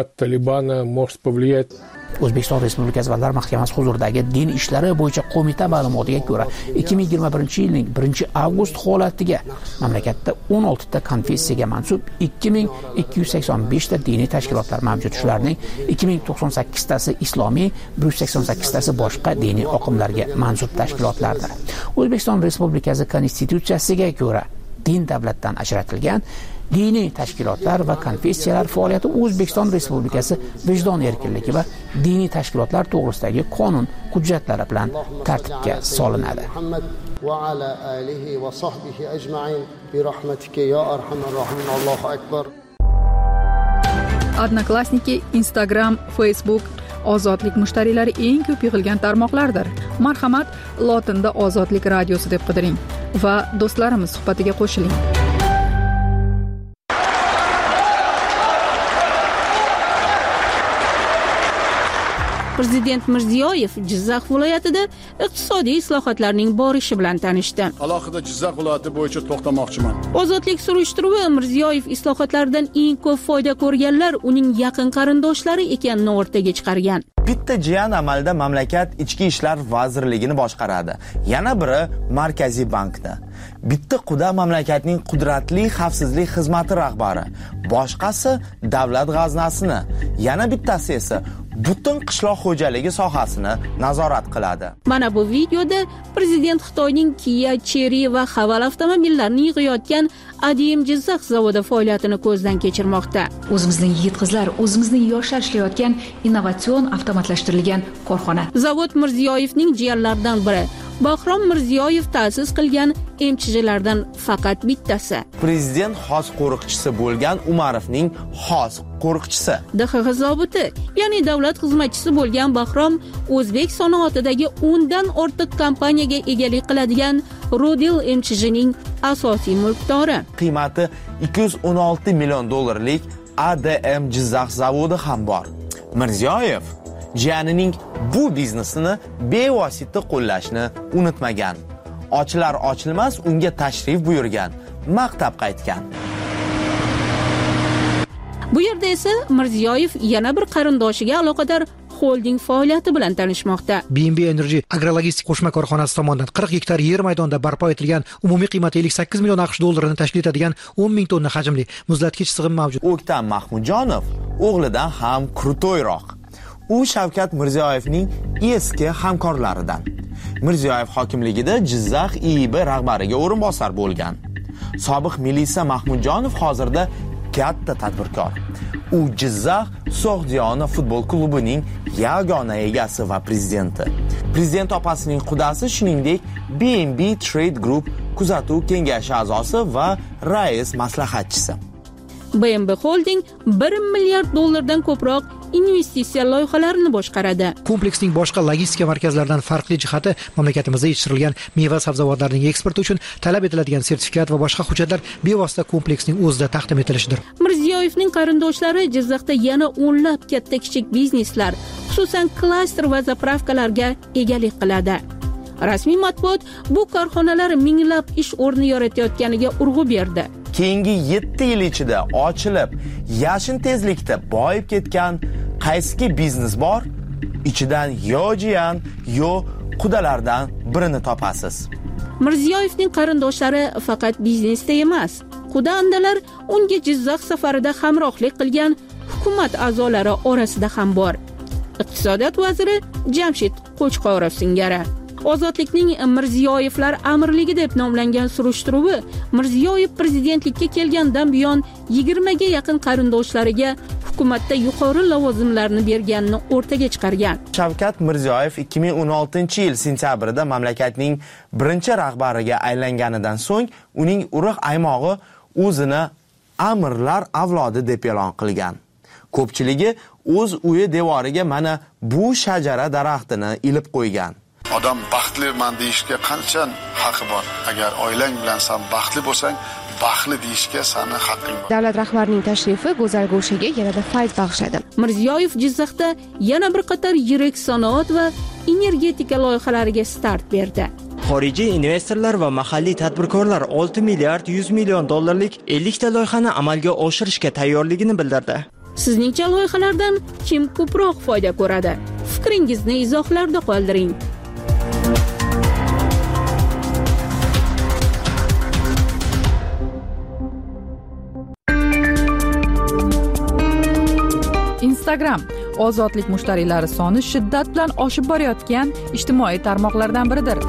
O'zbekiston Respublikasi Vazirlar Mahkamasi huzuridagi din ishlari bo'yicha qo'mita ma'lumotiga ko'ra, 2021-yilning 1-avgust holatiga mamlakatda 16 ta konfessiyaga mansub 2285 ta diniy tashkilotlar mavjud. Shularning 2098 tasi islomiy, 188 tasi boshqa diniy oqimlarga mansub tashkilotlardir. O'zbekiston Respublikasi Konstitutsiyasiga ko'ra, din davlatdan ajratilgan diniy tashkilotlar va konfessiyalar faoliyati O'zbekiston Respublikasi vijdon erkinligi va diniy tashkilotlar to'g'risidagi qonun hujjatlari bilan tartibga solinadi.
Va ala alihi va sahbihi ajma'in bi rahmatika ya arhamar rohimin. Allohu akbar.
Odnoklassniki, Instagram, Facebook Ozodlik mushtariylari eng ko'p yig'ilgan tarmoqlardir. Marhamat, lotinda Ozodlik radiosi deb qidiring va do'stlarimiz suhbatiga qo'shiling.
Prezident Mirziyoyev Jizzax viloyatida iqtisodiy islohotlarning borishi bilan tanishdi.
Alohida Jizzax viloyati bo'yicha to'xtamoqchiman.
Ozodlik surishtiruvi Mirziyoyev islohotlardan eng ko'p foyda ko'rganlar uning yaqin qarindoshlari ekanini o'rtaga chiqargan.
Bitta jiyan amalda mamlakat ichki ishlar vazirligini boshqaradi. Yana biri Markaziy bankda. Bitta quda mamlakatning qudratli xavfsizlik xizmati rahbari. Boshqasi davlat g'aznasini. Yana bittasi esa butun qishloq xo'jaligi sohasini nazorat qiladi.
Mana bu videoda prezident Xitoyning Kia, Chery va Haval avtomobillarini yig'ayotgan ADM Jizzax zavodi faoliyatini ko'zdan kechirmoqda.
O'zimizning yigit-qizlar, o'zimizning yoshlar ishlayotgan innovatsion avtomatlashtirilgan korxona.
Zavod Mirziyoyevning jiyanlaridan biri. Bahrom Mirziyoyev ta'sis qilgan MCHlardan faqat bittasi.
Prezident xos qo'riqchisi bo'lgan Umarovning xos qo'riqchisi.
DXX zobiti, ya'ni davlat xizmatchisi bo'lgan Bahrom o'zbek sanoatidagi 10 dan ortiq kompaniyaga egalik qiladigan Rodil MCHning asosiy mulkdori.
Qiymati 216 million dollarlik ADM Jizzax zavodi ham bor. Mirziyoyev jiyanining bu biznesini bevosita qo'llashni unutmagan. Ochilar ochilmas unga tashrif buyurgan, maqtab qaytgan.
Bu yerda esa Mirziyoyev yana bir qarindoshiga aloqador holding faoliyati bilan tanishmoqda.
BNB Energy agrologistik qo'shma korxonasi tomonidan 40 gektar yer maydonida barpo etilgan, umumiy qiymati 58 million AQSh dollarini tashkil etadigan 10 ming tonna hajmli muzlatgich sig'im mavjud.
O'ktam Mahmudjonov o'g'lidan ham krutoyroq. U Shavkat Mirziyoyevning eski hamkorlaridan. Mirziyoyev hokimligida Jizzax IIB rahbariga o'rinbosar bo'lgan. Sobiq Milisa Mahmudjonov hozirda katta tadbirkor. U Jizzax So'g'diyona futbol klubining yagona egasi va prezidenti. Prezident opasining qudasi, shuningdek, BNB Trade Group kuzatuv kengashi a'zosi va rais maslahatchisi.
BNB Holding 1 milliard dollardan ko'proq investitsiya loyihalarini boshqaradi.
Kompleksning boshqa logistika markazlaridan farqli jihati mamlakatimizda yetishtirilgan meva-sabzavotlarning eksporti uchun talab etiladigan sertifikat va boshqa hujjatlar bevosita kompleksning o'zida taqdim etilishidir.
Mirziyoyevning qarindoshlari Jizzaxda yana o'nlab katta-kichik bizneslar, xususan klaster va zapravkalarga egalik qiladi. Rasmiy matbuot bu korxonalar minglab ish o'rni yaratayotganiga urg'u berdi.
Keyingi 7 yil ichida ochilib, yashin tezlikda boyib ketgan qaysi biznes bor? Ichidan yo jiyan, yo qudalardan birini topasiz.
Mirziyoyevning qarindoshlari faqat biznesda emas, quda-andalar unga Jizzax safarida hamrohlik qilgan hukumat a'zolari orasida ham bor. Iqtisodiyot vaziri Jamshid Qo'chqorov singari. Ozodlikning Mirziyoyevlar amirligi deb nomlangan surishtiruvi Mirziyoyev prezidentlikka kelgandan buyon 20 ga yaqin qarindoshlariga hukumatda yuqori lavozimlarni berganini o'rtaga chiqargan.
Shavkat Mirziyoyev 2016-yil sentyabrida mamlakatning birinchi rahbariga aylanganidan so'ng uning urug' aymog'i o'zini amirlar avlodi deb e'lon qilgan. Ko'pchiligi o'z uyi devoriga mana bu shajara daraxtini ilib qo'ygan.
Odam baxtliman deyishga qancha haqqi bor? Agar oilang bilan sen baxtli bo'lsang, baxtli deyishga seni haqqing bor.
Davlat rahbarining tashrifi go'zal go'shaga yanada fayz bag'ishladi.
Mirziyoyev Jizzaxda yana bir qator yirik sanoat va energetika loyihalariga start berdi.
Xorijiy investorlar va mahalliy tadbirkorlar 6 milliard 100 million dollarlik 50 ta loyihani amalga oshirishga tayyorligini bildirdi.
Sizningcha loyihalardan kim ko'proq foyda ko'radi? Fikringizni izohlarda qoldiring.
Instagram ozodlik mushtariylari soni shiddat bilan oshib borayotgan ijtimoiy tarmoqlardan biridir.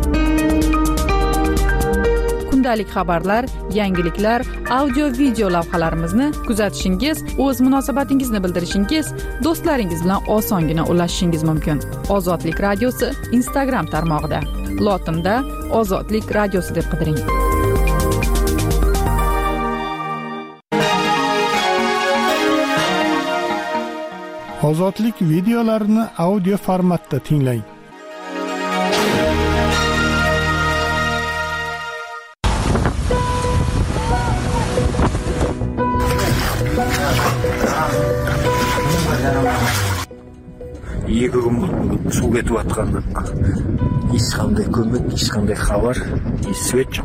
Kundalik xabarlar, yangiliklar, audio video lavhalarimizni kuzatishingiz, o'z munosabatingizni bildirishingiz, do'stlaringiz bilan osongina ulashishingiz mumkin. Ozodlik radiosi Instagram tarmog'ida. Lotinda Ozodlik radiosi deb qidiring.
Ozodlik videolarini audio formatda tinglang.
Екі күн болды су кетіп жатқанда ешқандай көмек, ешқандай хабар, свет жоқ.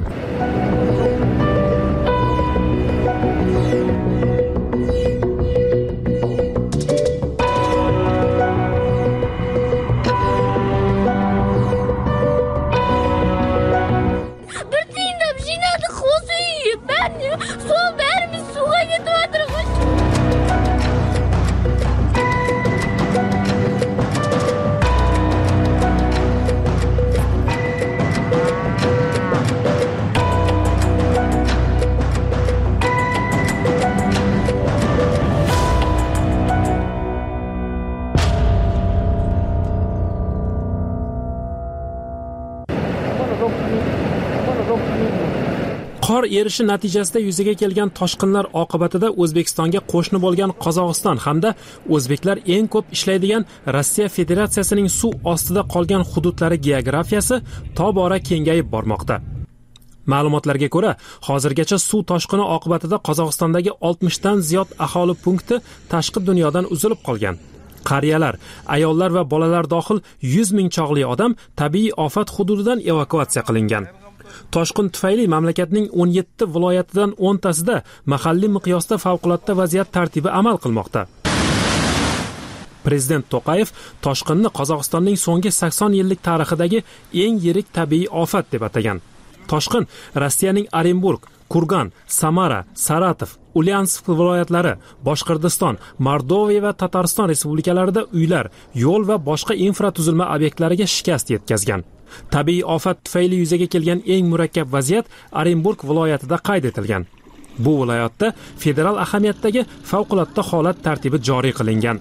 Qor erishi natijasida yuzaga kelgan toshqinlar oqibatida O'zbekistonga qo'shni bo'lgan Qozog'iston hamda o'zbeklar eng ko'p ishlaydigan Rossiya Federatsiyasining suv ostida qolgan hududlari geografiyasi tobora kengayib bormoqda. Ma'lumotlarga ko'ra, hozirgacha suv toshqini oqibatida Qozog'istondagi 60 dan ziyod aholi punkti tashqi dunyodan uzilib qolgan. Qariyalar, ayollar va bolalar dohil 100 ming chog'li odam tabiiy ofat hududidan evakuatsiya qilingan. Toshqin tufayli mamlakatning 17 viloyatidan 10 tasida mahalliy miqyosda favqulodda vaziyat tartibi amal qilmoqda. Prezident To'qayev toshqinni Qozog'istonning so'nggi 80 yillik tarixidagi eng yirik tabiiy ofat deb atagan. Toshqin Rossiyaning Orenburg, Kurgan, Samara, Saratov, Ulyansk viloyatlari, Boshqirdiston, Mordoviya va Tatariston respublikalarida uylar, yo'l va boshqa infratuzilma obyektlariga shikast yetkazgan. Tabiiy ofat tufayli yuzaga kelgan eng murakkab vaziyat Orenburg viloyatida qayd etilgan. Bu viloyatda federal ahamiyatdagi favqulodda holat tartibi joriy qilingan.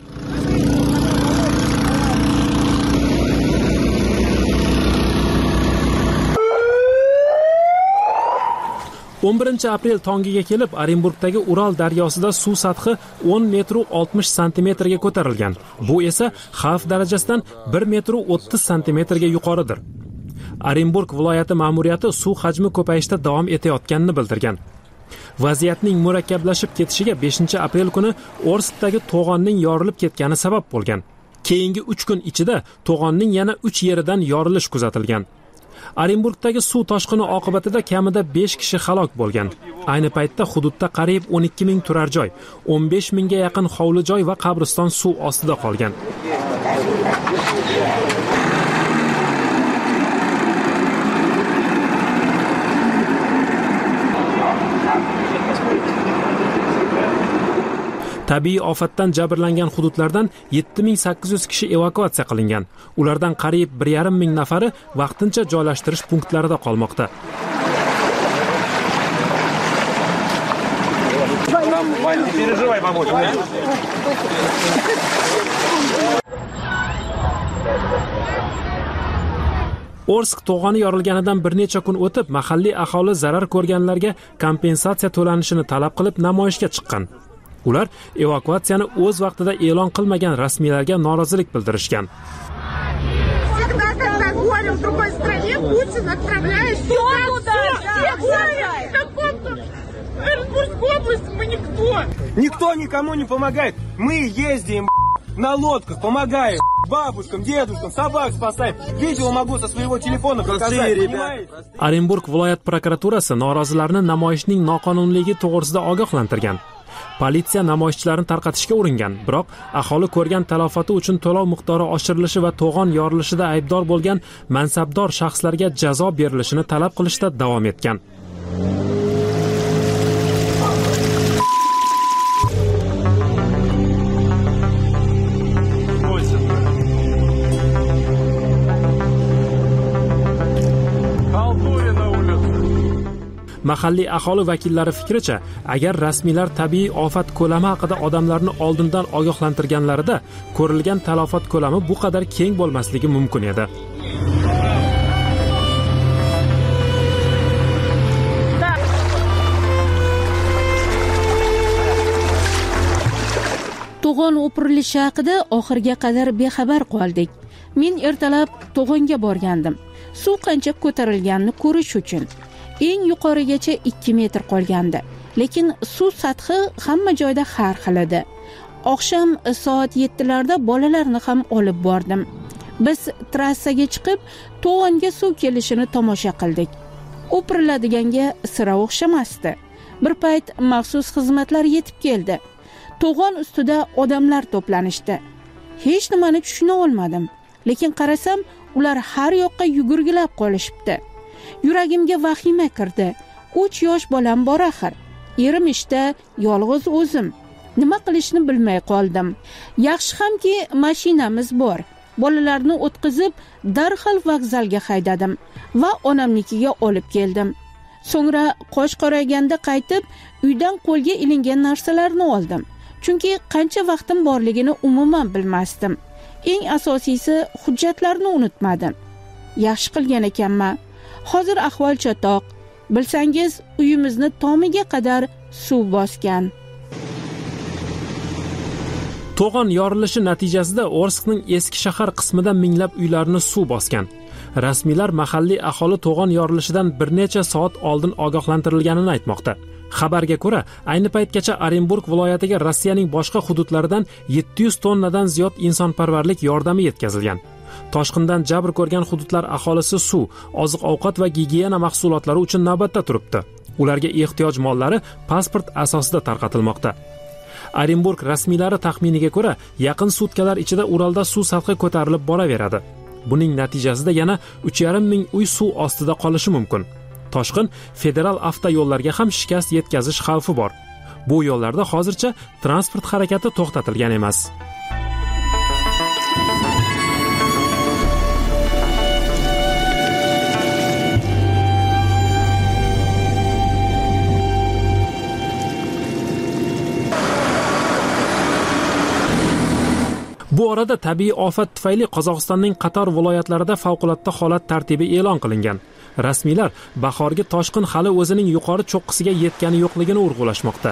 aprel tongiga kelib Orenburgdagi Ural daryosida suv sathi 10 metr 60 santimetrga ko'tarilgan. Bu esa xavf darajasidan 1 metr 30 santimetrga yuqoridir. Orenburg viloyati ma'muriyati suv hajmi ko'payishda davom etayotganini bildirgan. Vaziyatning murakkablashib ketishiga 5-aprel kuni Orskdagi to'g'onning yorilib ketgani sabab bo'lgan. Keyingi 3 kun ichida to'g'onning yana 3 yeridan yorilish kuzatilgan. Orenburgdagi suv toshqini oqibatida kamida 5 kishi halok bo'lgan. Ayni paytda hududda qariyb 12 ming turar joy, 15 mingga yaqin hovli joy va qabriston suv ostida qolgan. Tabiiy ofatdan jabrlangan hududlardan 7800 kishi evakuatsiya qilingan. Ulardan qariyb 1,5 ming nafari vaqtincha joylashtirish punktlarida qolmoqda.
Вань, не переживай, бабуль.
Orsk to'g'oni yorilganidan bir necha kun o'tib, mahalliy aholi zarar ko'rganlarga kompensatsiya to'lanishini talab qilib namoyishga chiqqan. Ular evakuatsiyani o'z vaqtida e'lon qilmagan rasmiylarga norozilik bildirishgan.
Никто никому не помогает. Мы ездим на лодках, помогаем бабушкам, дедушкам, собак спасаем. Видео могу со своего телефона показать, понимаете?
Orenburg viloyat prokuraturasi norozilarni namoyishning noqonunligi to'g'risida ogohlantirgan. Politsiya namoyishchilarni tarqatishga uringan, biroq aholi ko'rgan talafoti uchun to'lov miqdori oshirilishi va to'g'on yorilishida aybdor bo'lgan mansabdor shaxslarga jazo berilishini talab qilishda davom etgan. Mahalliy aholi vakillari fikricha, agar rasmiylar tabiiy ofat ko'lami haqida odamlarni oldindan ogohlantirganlarida, ko'rilgan talafot ko'lami bu qadar keng bo'lmasligi mumkin edi.
To'g'on o'pirilishi haqida oxirga qadar bexabar qoldik. Men ertalab to'g'onga borgandim. Suv qancha ko'tarilganini ko'rish uchun. Eng yuqorigacha 2 metr qolgandi, lekin suv sathi hamma joyda har xil edi. Oqshom soat 7larda bolalarni ham olib bordim. Biz trassaga chiqib, to'g'onga suv kelishini tomosha qildik. O'piriladiganga sira o'xshamasdi. Bir payt maxsus xizmatlar yetib keldi. To'g'on ustida odamlar to'planishdi. Hech nimani tushuna olmadim, lekin qarasam, ular har yoqqa yugurgilab qolishibdi. Yuragimga vahima kirdi. 3 yosh bolam bor axir. Erim ishda, yolg'iz o'zim. Nima qilishni bilmay qoldim. Yaxshi hamki mashinamiz bor. Bolalarni o'tkazib, darhol vokzalga haydadim va onamnikiga olib keldim. So'ngra qosh qorayganda qaytib, uydan qo'lga ilingan narsalarni oldim. Chunki qancha vaqtim borligini umuman bilmasdim. Eng asosiysi, hujjatlarni unutmadim. Yaxshi qilgan ekanman. Hozir ahvol chatoq. Bilsangiz, uyimizni tomiga qadar suv bosgan.
To'g'on yorilishi natijasida Orskning eski shahar qismida minglab uylarni suv bosgan. Rasmiylar mahalliy aholi to'g'on yorilishidan bir necha soat oldin ogohlantirilganini aytmoqda. Xabarga ko'ra, ayni paytgacha Orenburg viloyatiga Rossiyaning boshqa hududlaridan 700 tonnadan ziyod insonparvarlik yordami yetkazilgan. Toshqindan jabr ko'rgan hududlar aholisi suv, oziq-ovqat va gigiyena mahsulotlari uchun navbatda turibdi. Ularga ehtiyoj mollari pasport asosida tarqatilmoqda. Orenburg rasmiylari taxminiga ko'ra, yaqin sutkalar ichida Uralda suv sathi ko'tarilib boraveradi. Buning natijasida yana 3,5 ming uy suv ostida qolishi mumkin. Toshqin federal avtoyo'llarga ham shikast yetkazish xavfi bor. Bu yo'llarda hozircha transport harakati to'xtatilgan emas. Bu orada tabiiy ofat tufayli Qozog'istonning qator viloyatlarida favqulodda holat tartibi e'lon qilingan. Rasmiylar bahorgi toshqin hali o'zining yuqori cho'qqisiga yetgani yo'qligini urg'ulashmoqda.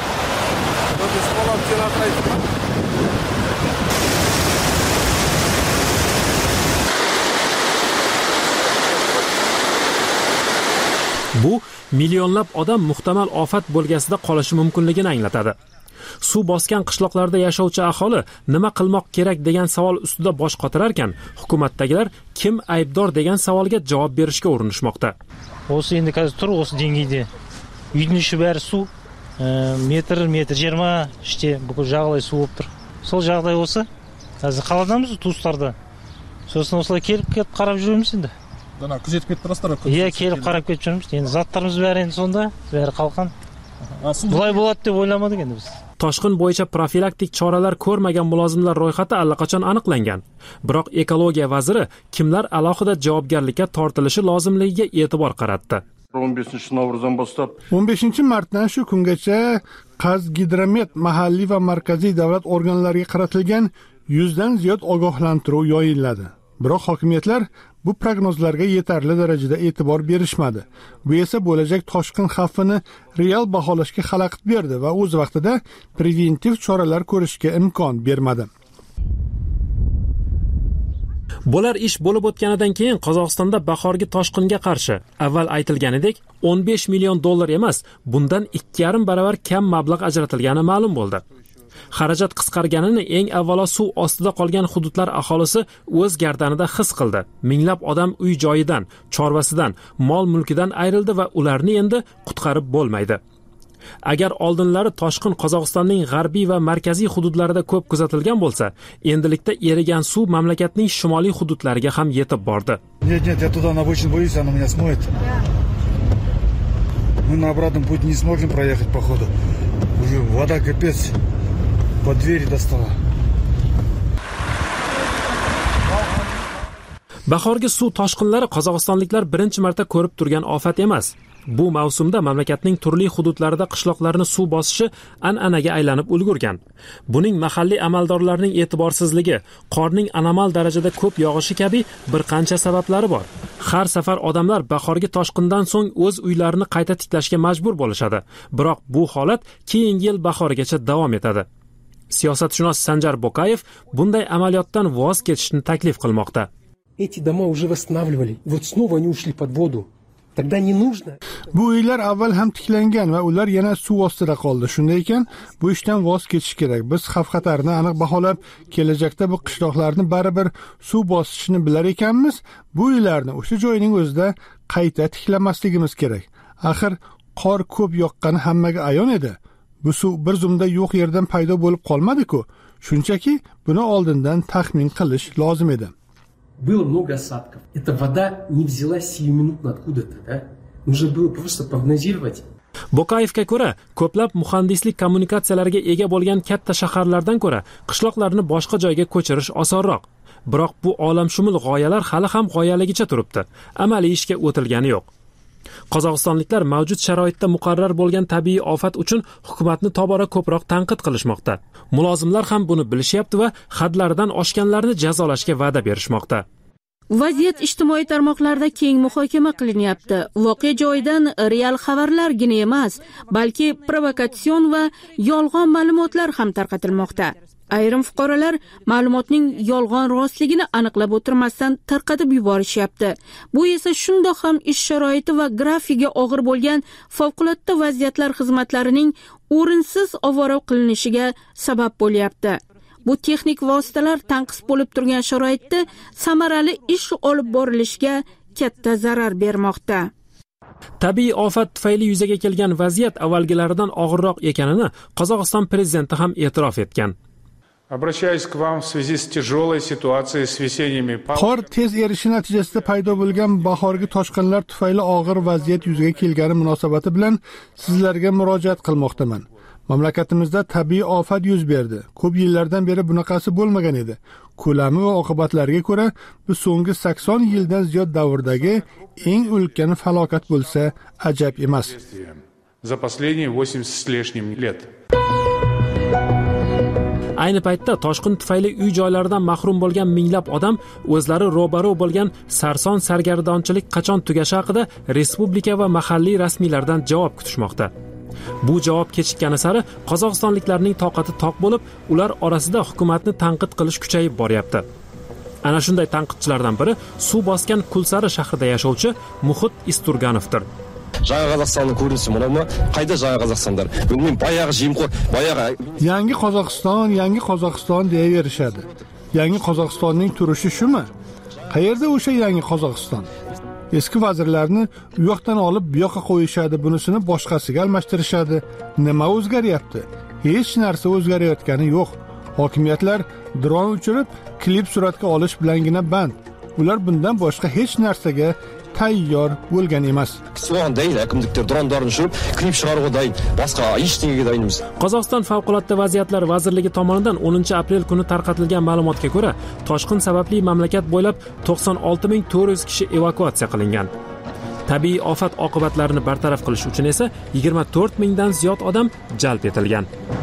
Bu millionlab odam muhtamal ofat bo'lgasida qolishi mumkinligini anglatadi. Suv bosgan qishloqlarda yashovchi aholi nima qilmoq kerak degan savol ustida bosh qotirar ekan, hukumatdagilar kim aybdor degan savolga javob berishga urinishmoqda.
O'si endi hozir tur o'si dengiydi. Uyning ishi bari suv, metr 20 ishte бүкіл жағалай suv bo'lib tur. Сол жағдай olsa, hozir qaladamiz tuuslarda. So'sini oslar kelib qarab жүрміз енді.
Dana күзетіп кетіп тұрасыздар.
Иә, келіп қарап кетіп жүрміз. Енді заттарымыз бәрі енді сонда, бәрі қалқан. Бұлай болады деп ойламадық енді biz.
Toshqin bo'yicha profilaktik choralar ko'rmagan mulozimlar ro'yxati allaqachon aniqlangan. Biroq ekologiya vaziri kimlar alohida javobgarlikka tortilishi lozimligiga e'tibor qaratdi.
15 martdan shu kungacha Qazgidromet mahalliy va markaziy davlat organlariga qaratilgan 100 dan ziyod ogohlantiruv yoyiladi. Biroq hokimiyatlar bu prognozlarga yetarli darajada e'tibor berishmadi. Bu esa bo'lajak toshqin xavfini real baholashga xalaqit berdi va o'z vaqtida preventiv choralar ko'rishga imkon bermadi.
Bo'lar ish bo'lib o'tganidan keyin Qozog'istonda bahorgi toshqinga qarshi avval aytilganidek 15 million dollar emas, bundan 2,5 baravar kam mablag' ajratilgani ma'lum bo'ldi. Xarajat qisqarganini eng avvalo suv ostida qolgan hududlar aholisi o'z gardanida his qildi. Minglab odam uy joyidan, chorvasidan, mol-mulkidan ayrildi va ularni endi qutqarib bo'lmaydi. Agar oldinlari toshqin Qozog'istonning g'arbiy va markaziy hududlarida ko'p kuzatilgan bo'lsa, endilikda erigan suv mamlakatning shimoliy hududlariga ham yetib bordi.
Нет, я туда на обочину боюсь, она меня смоет. Мы на обратном пути не сможем проехать по ходу. Уже вода капец под двери достала.
Bahorgi suv toshqinlari Qozog'istonliklar birinchi marta ko'rib turgan ofat emas. Bu mavsumda mamlakatning turli hududlarida qishloqlarni suv bosishi an'anaga aylanib ulgurgan. Buning mahalliy amaldorlarning e'tiborsizligi, qorning anormal darajada ko'p yog'ishi kabi bir qancha sabablari bor. Har safar odamlar bahorgi toshqindan so'ng o'z uylarini qayta tiklashga majbur bo'lishadi. Biroq bu holat keyingi yil bahorigacha davom etadi. Siyosatshunos Sanjar Bokayev bunday amaliyotdan voz kechishni taklif qilmoqda.
Эти дома уже восстанавливали. Вот снова они ушли под воду. Тогда не нужно.
Bu uylar avval ham tiklangan va ular yana suv ostida qoldi. Shunday ekan, bu ishdan voz kechish kerak. Biz xavf-xatarni aniq baholab, kelajakda bu qishloqlarni baribir suv bosishini bilar ekanmiz, bu uylarni o'sha joyning o'zida qayta tiklamasligimiz kerak. Axir qor ko'p yoqqani hammaga ayon edi. Bu suv bir zumda yo'q yerdan paydo bo'lib qolmadi-ku. Shunchaki buni oldindan taxmin qilish lozim edi.
Было много осадков. Эта вода не взялась сиюминутно откуда-то, да? Нужно было просто прогнозировать.
Bokayevga ko'ra, ko'plab muhandislik kommunikatsiyalariga ega bo'lgan katta shaharlardan ko'ra qishloqlarni boshqa joyga ko'chirish osonroq. Biroq bu olamshumul g'oyalar hali ham g'oyaligicha turibdi. Amaliy ishga o'tilgani yo'q. Qozog'istonliklar mavjud sharoitda muqarrar bo'lgan tabiiy ofat uchun hukumatni tobora ko'proq tanqid qilishmoqda. Mulozimlar ham buni bilishyapti va hadlaridan oshganlarni jazolashga va'da berishmoqda.
Vaziyat ijtimoiy tarmoqlarda keng muhokama qilinyapti. Voqea joyidan real xabarlargina emas, balki provokatsion va yolg'on ma'lumotlar ham tarqatilmoqda. Ayrim fuqarolar ma'lumotning yolg'on rostligini aniqlab o'tirmasdan tarqatib yuborishyapti. Bu esa shundoq ham ish sharoiti va grafika og'ir bo'lgan favqulodda vaziyatlar xizmatlarining o'rinsiz ovora qilinishiga sabab bo'lyapti. Bu texnik vositalar tanqis bo'lib turgan sharoitda samarali ish olib borilishiga katta zarar bermoqda.
Tabiiy ofat tufayli yuzaga kelgan vaziyat avvalgilaridan og'irroq ekanini Qozog'iston prezidenti ham e'tirof etgan.
Обращаюсь к вам в связи с тяжелой ситуацией с весенними
qor tez erishi natijasida paydo bo'lgan bahorgi toshqinlar tufayli og'ir vaziyat yuzaga kelgani munosabati bilan sizlarga murojaat qilmoqdaman. Mamlakatimizda tabiiy ofat yuz berdi. Ko'p yillardan beri bunaqasi bo'lmagan edi. Ko'lami va oqibatlariga ko'ra bu so'nggi 80 yildan ziyod davrdagi eng ulkan falokat bo'lsa ajab emas.
За последние 80 с лишним лет.
Ayni paytda toshqin tufayli uy joylaridan mahrum bo'lgan minglab odam o'zlari ro'baro bo'lgan sarson sargardonchilik qachon tugashi haqida respublika va mahalliy rasmiylardan javob kutishmoqda. Bu javob kechikkani sari qozog'istonliklarning toqati toq bo'lib, ular orasida hukumatni tanqid qilish kuchayib boryapti. Ana shunday tanqidchilardan biri suv bosgan Kulsari shahrida yashovchi Muhit Isturganovdir.
Жаңа Қазақстанның көрінісі мынау ма? Қайда жаңа Қазақстандар? Мен баяғы жемқор, баяғы
Yangi Qozog'iston deyaverishadi. Yangi Qozog'istonning turishi shumi? Qayerda o'sha yangi Qozog'iston? Eski vazirlarni u yoqdan olib bu yoqqa qo'yishadi, bunisini boshqasiga almashtirishadi. Nima o'zgaryapti? Hech narsa o'zgarayotgani yo'q. Hokimiyatlar dron uchirib, klip suratga olish bilangina band. Ular bundan boshqa hech narsaga tayyor bo'lgan emas.
So'g'an dayın әкімдіктер дрондарын ұшырып, klip шығаруға дайын, басqa ештеңеге дайынмыз.
Qozog'iston favqulodda vaziyatlar vazirligi tomonidan 10-aprel kuni tarqatilgan ma'lumotga ko'ra, toshqin sababli mamlakat bo'ylab 96,400 kishi evakuatsiya qilingan. Tabiiy ofat oqibatlarini bartaraf qilish uchun esa 24 mingdan ziyod odam jalb etilgan.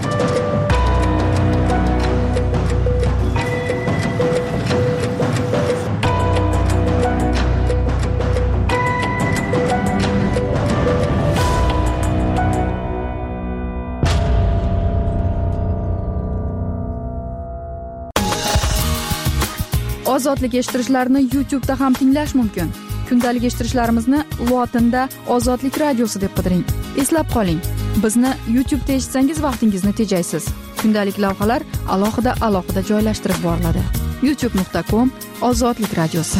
Ozodlik eshittirishlarni YouTube'da ham tinglash mumkin. Kundalik eshittirishlarimizni lotinda Ozodlik radiosi deb qidiring. Eslab qoling, bizni YouTube'da eshitsangiz vaqtingizni tejaysiz. Kundalik lavhalar alohida joylashtirib boriladi. youtube.com/ozodlik radiosi.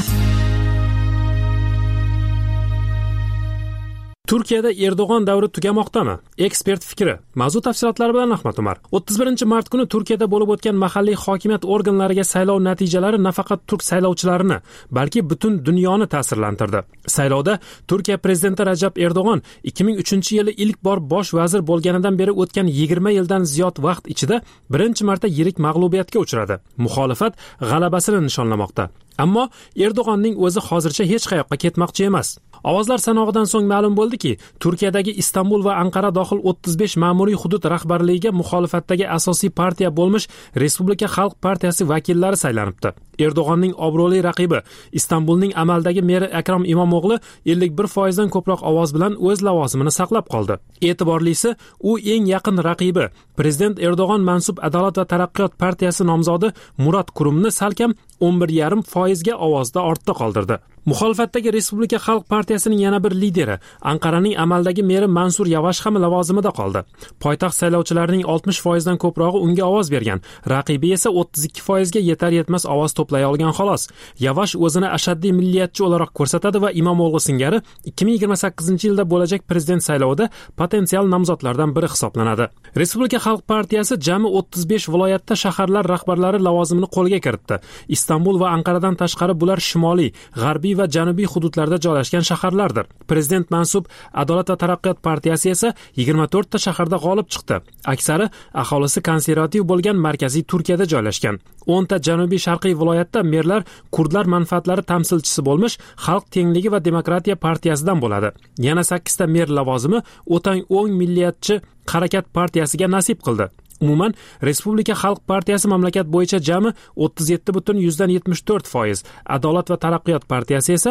Turkiyada Erdo'g'on davri tugamoqdami? Ekspert fikri. Mavzu tafsilotlari bilan Ahmad Umar. 31-mart kuni Turkiyada bo'lib o'tgan mahalliy hokimiyat organlariga saylov natijalari nafaqat turk saylovchilarini, balki butun dunyoni ta'sirlantirdi. Saylovda Turkiya prezidenti Rajab Erdo'g'on 2003-yili ilk bor bosh vazir bo'lganidan beri o'tgan 20 yildan ziyod vaqt ichida birinchi marta yirik mag'lubiyatga uchradi. Muxolifat g'alabasini nishonlamoqda. Ammo Erdo'g'onning o'zi hozircha hech qayoqqa ketmoqchi emas. Ovozlar sanog'idan so'ng ma'lum bo'ldiki, Turkiyadagi Istanbul va Anqara dohil 35 ma'muriy hudud rahbarligiga muxolifatdagi asosiy partiya bo'lmish Respublika Xalq partiyasi vakillari saylanibdi. Erdo'g'onning obro'li raqibi Istanbulning amaldagi meri Akrom Imomo'g'li 51% dan ko'proq ovoz bilan o'z lavozimini saqlab qoldi. E'tiborlisi, u eng yaqin raqibi prezident Erdo'g'on mansub Adolat va taraqqiyot partiyasi nomzodi Murat Kurumni salkam 11,5% ga ovozda ortda qoldirdi. Muxolifatdagi Respublika Xalq partiyasining yana bir lideri, Anqaraning amaldagi meri Mansur Yavash ham lavozimida qoldi. Poytaxt saylovchilarining 60% dan ko'prog'i unga ovoz bergan. Raqibi esa 32% ga yetar-yetmas ovoz to'play olgan xolos. Yavash o'zini ashaddiy milliyatchi o'laroq ko'rsatadi va Imomo'g'li singari 2028-yilda bo'lajak prezident saylovida potensial nomzodlardan biri hisoblanadi. Respublika Xalq partiyasi jami 35 viloyatda shaharlar rahbarlari lavozimini qo'lga kiritdi. Istanbul va Anqaradan tashqari bular shimoliy, g'arbiy va janubiy hududlarda joylashgan shaharlardir. Prezident mansub Adolat va taraqqiyot partiyasi esa 24 ta shaharda g'olib chiqdi. Aksari aholisi konservativ bo'lgan markaziy Turkiyada joylashgan. 10 ta janubiy sharqiy viloyatda merlar kurdlar manfaatlari tamsilchisi bo'lmish Xalq tengligi va demokratiya partiyasidan bo'ladi. Yana 8 ta mer lavozimi o'tang o'ng milliyatchi harakat partiyasiga nasib qildi. Umuman, Respublika Xalq partiyasi mamlakat bo'yicha jami 37,74%, Adolat va taraqqiyot partiyasi esa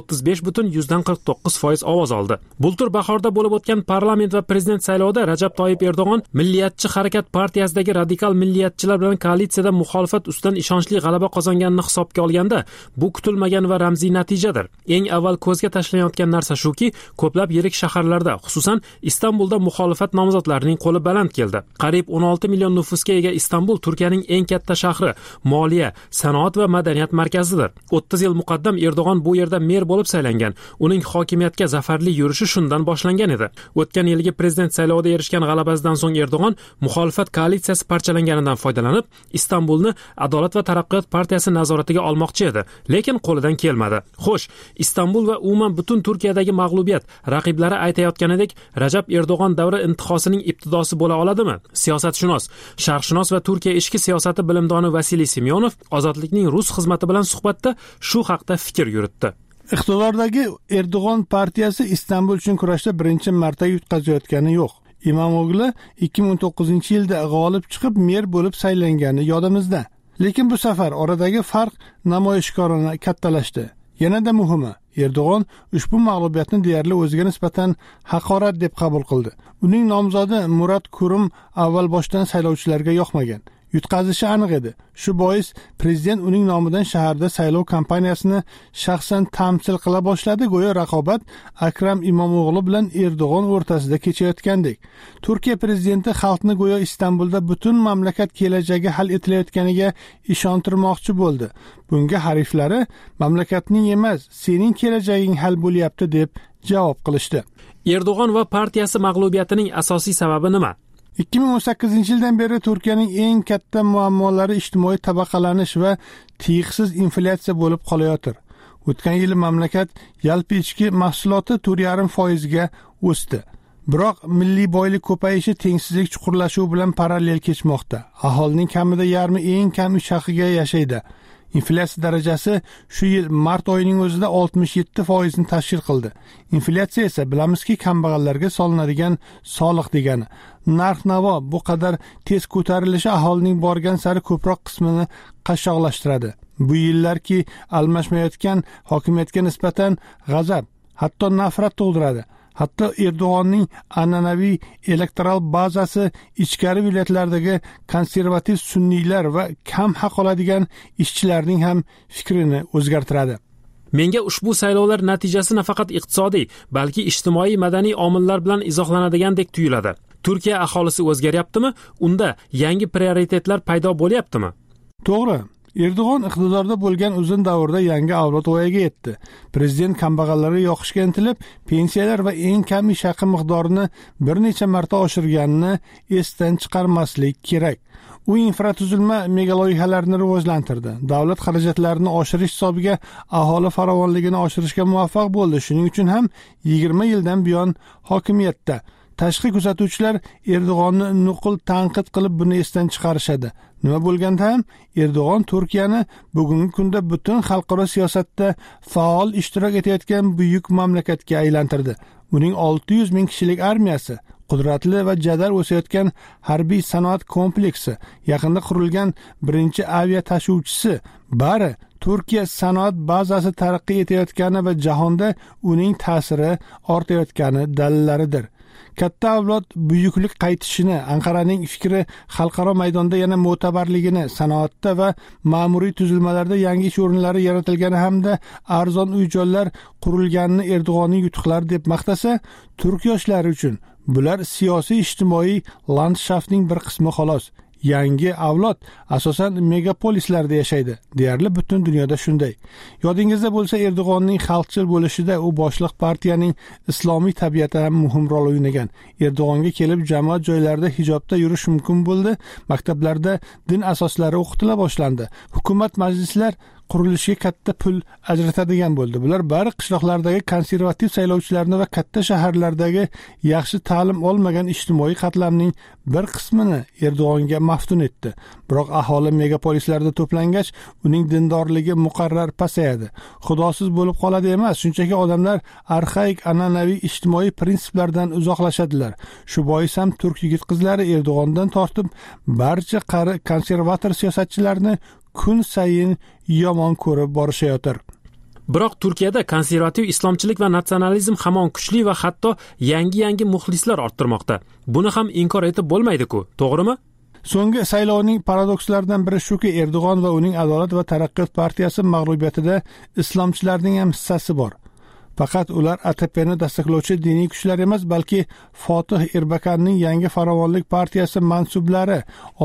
35,49% ovoz oldi. Bultur bahorda bo'lib o'tgan parlament va prezident saylovida Rajab Toyib Erdo'g'on Milliyatchi harakat partiyasidagi radikal milliyatchilar bilan koalitsiyada muxolifat ustidan ishonchli g'alaba qozonganini hisobga olganda, bu kutilmagan va ramziy natijadir. Eng avval ko'zga tashlanayotgan narsa shuki, ko'plab yirik shaharlarda, xususan Istanbulda muxolifat nomzodlarining qo'li baland keldi. Qariyb 16 million nufusga ega Istanbul Turkiyaning eng katta shahri, moliya, sanoat va madaniyat markazidir. 30 yil muqaddam Erdo'g'on bu yerda mer bo'lib saylangan. Uning hokimiyatga zafarli yurishi shundan boshlangan edi. O'tgan yilgi prezident saylovida erishgan g'alabasidan so'ng Erdo'g'on muxolifat koalitsiyasi parchalanganidan foydalanib, Istanbulni Adolat va taraqqiyot partiyasi nazoratiga olmoqchi edi, lekin qo'lidan kelmadi. Xo'sh, Istanbul va umuman butun Turkiyadagi mag'lubiyat raqiblari aytayotganidek Rajab Erdo'g'on davri intihosining ibtidosi bo'la oladimi? Siyosatshunos, sharqshunos va Turkiya ichki siyosati bilimdoni Vasiliy Semyonov Ozodlikning rus xizmati bilan suhbatda shu haqda fikr yuritdi.
Iqtidordagi Erdo'g'on partiyasi Istanbul uchun kurashda birinchi marta yutqazayotgani yo'q. Imomo'g'li 2019-yilda g'olib chiqib mer bo'lib saylangani yodimizda. Lekin bu safar oradagi farq namoyishkorona kattalashdi. Yanada muhimi, Erdo'g'on ushbu mag'lubiyatni deyarli o'ziga nisbatan haqorat deb qabul qildi. Uning nomzodi Murat Kurum avval boshdan saylovchilarga yoqmagan. Yutqazishi aniq edi. Shu bois prezident uning nomidan shaharda saylov kampaniyasini shaxsan tamsil qila boshladi. Go'yo raqobat Akram Imomo'g'li bilan Erdo'g'on o'rtasida kechayotgandek. Turkiya prezidenti xalqni go'yo Istanbulda butun mamlakat kelajagi hal etilayotganiga ishontirmoqchi bo'ldi. Bunga hariflari mamlakatning emas, sening kelajaging hal bo'lyapti deb javob qilishdi.
Erdo'g'on va partiyasi mag'lubiyatining asosiy sababi nima?
2018-yildan beri Turkiyaning eng katta muammolari ijtimoiy tabaqalanish va tiyiqsiz inflyatsiya bo'lib qolayotir. O'tgan yili mamlakat yalpi ichki mahsuloti 4,5% ga o'sdi. Biroq milliy boylik ko'payishi tengsizlik chuqurlashuvi bilan parallel kechmoqda. Aholining kamida yarmi eng kam 3 haqiga yashaydi. Inflyatsiya darajasi shu yil mart oyining o'zida 67% tashkil qildi. Inflyatsiya esa bilamizki kambag'allarga solinadigan soliq degani. Narx-navo bu qadar tez ko'tarilishi aholining borgan sari ko'proq qismini qashshoqlashtiradi. Bu yillarki almashmayotgan hokimiyatga nisbatan g'azab, hatto nafrat tug'diradi. Hatto Erdo'g'onning an'anaviy elektoral bazasi ichkari viloyatlardagi konservativ sunniylar va kam haq oladigan ishchilarning ham fikrini o'zgartiradi.
Menga ushbu saylovlar natijasi nafaqat iqtisodiy, balki ijtimoiy madaniy omillar bilan izohlanadigandek tuyuladi. Turkiya aholisi o'zgaryaptimi? Unda yangi prioritetlar paydo bo'lyaptimi?
To'g'ri. Erdo'g'on iqtidorda bo'lgan uzun davrda yangi avlod voyaga yetdi. Prezident kambag'allarga yoqishga intilib, pensiyalar va eng kam ish haqi miqdorini bir necha marta oshirganini esdan chiqarmaslik kerak. U infratuzilma megaloyihalarni rivojlantirdi. Davlat xarajatlarini oshirish hisobiga aholi farovonligini oshirishga muvaffaq bo'ldi. Shuning uchun ham 20 yildan buyon hokimiyatda. Tashqi kuzatuvchilar Erdo'g'onni nuqul tanqid qilib buni esdan chiqarishadi. Nima bo'lganda ham Erdo'g'on Turkiyani bugungi kunda butun xalqaro siyosatda faol ishtirok etayotgan buyuk mamlakatga aylantirdi. Uning 600 ming kishilik armiyasi, qudratli va jadal o'sayotgan harbiy sanoat kompleksi, yaqinda qurilgan birinchi avia tashuvchisi bari Turkiya sanoat bazasi taraqqiy etayotgani va jahonda uning ta'siri ortayotgani dalillaridir. Katta avlod buyuklik qaytishini, Anqaraning fikri xalqaro maydonda yana mo'tabarligini, sanoatda va ma'muriy tuzilmalarda yangi ish o'rinlari yaratilgani hamda arzon uy-joylar qurilganini Erdo'g'onning yutuqlari deb maqtasa, turk yoshlari uchun bular siyosiy ijtimoiy landshaftning bir qismi xolos. Yangi avlod asosan megapolislarda yashaydi. Deyarli butun dunyoda shunday. Yodingizda bo'lsa, Erdo'g'onning xalqchil bo'lishida u boshliq partiyaning islomiy tabiati ham muhim rol o'ynagan. Erdo'g'onga kelib jamoat joylarida hijobda yurish mumkin bo'ldi. Maktablarda din asoslari o'qitila boshlandi. Hukumat majlislar qurilishiga katta pul ajratadigan bo'ldi. Bular bari qishloqlardagi konservativ saylovchilarni va katta shaharlardagi yaxshi ta'lim olmagan ijtimoiy qatlamning bir qismini Erdo'g'onga maftun etdi. Biroq aholi megapolislarda to'plangach, uning dindorligi muqarrar pasayadi. Xudosiz bo'lib qoladi emas, shunchaki odamlar arxaik an'anaviy ijtimoiy prinsiplardan uzoqlashadilar. Shu bois ham turk yigit-qizlari Erdo'g'ondan tortib barcha qari konservator siyosatchilarni kun sayin yomon ko'rib borishayotir.
Biroq Turkiyada konservativ islomchilik va natsionalizm hamon kuchli va hatto yangi muxlislar orttirmoqda. Buni ham inkor etib bo'lmaydi-ku, to'g'rimi?
So'nggi saylovning paradokslaridan biri shuki, Erdo'g'on va uning Adolat va taraqqiyot partiyasi mag'lubiyatida islomchilarning ham hissasi bor. Faqat ular ATPni dastaklovchi diniy kuchlar emas, balki Fotih Erbakanning yangi farovonlik partiyasi mansublari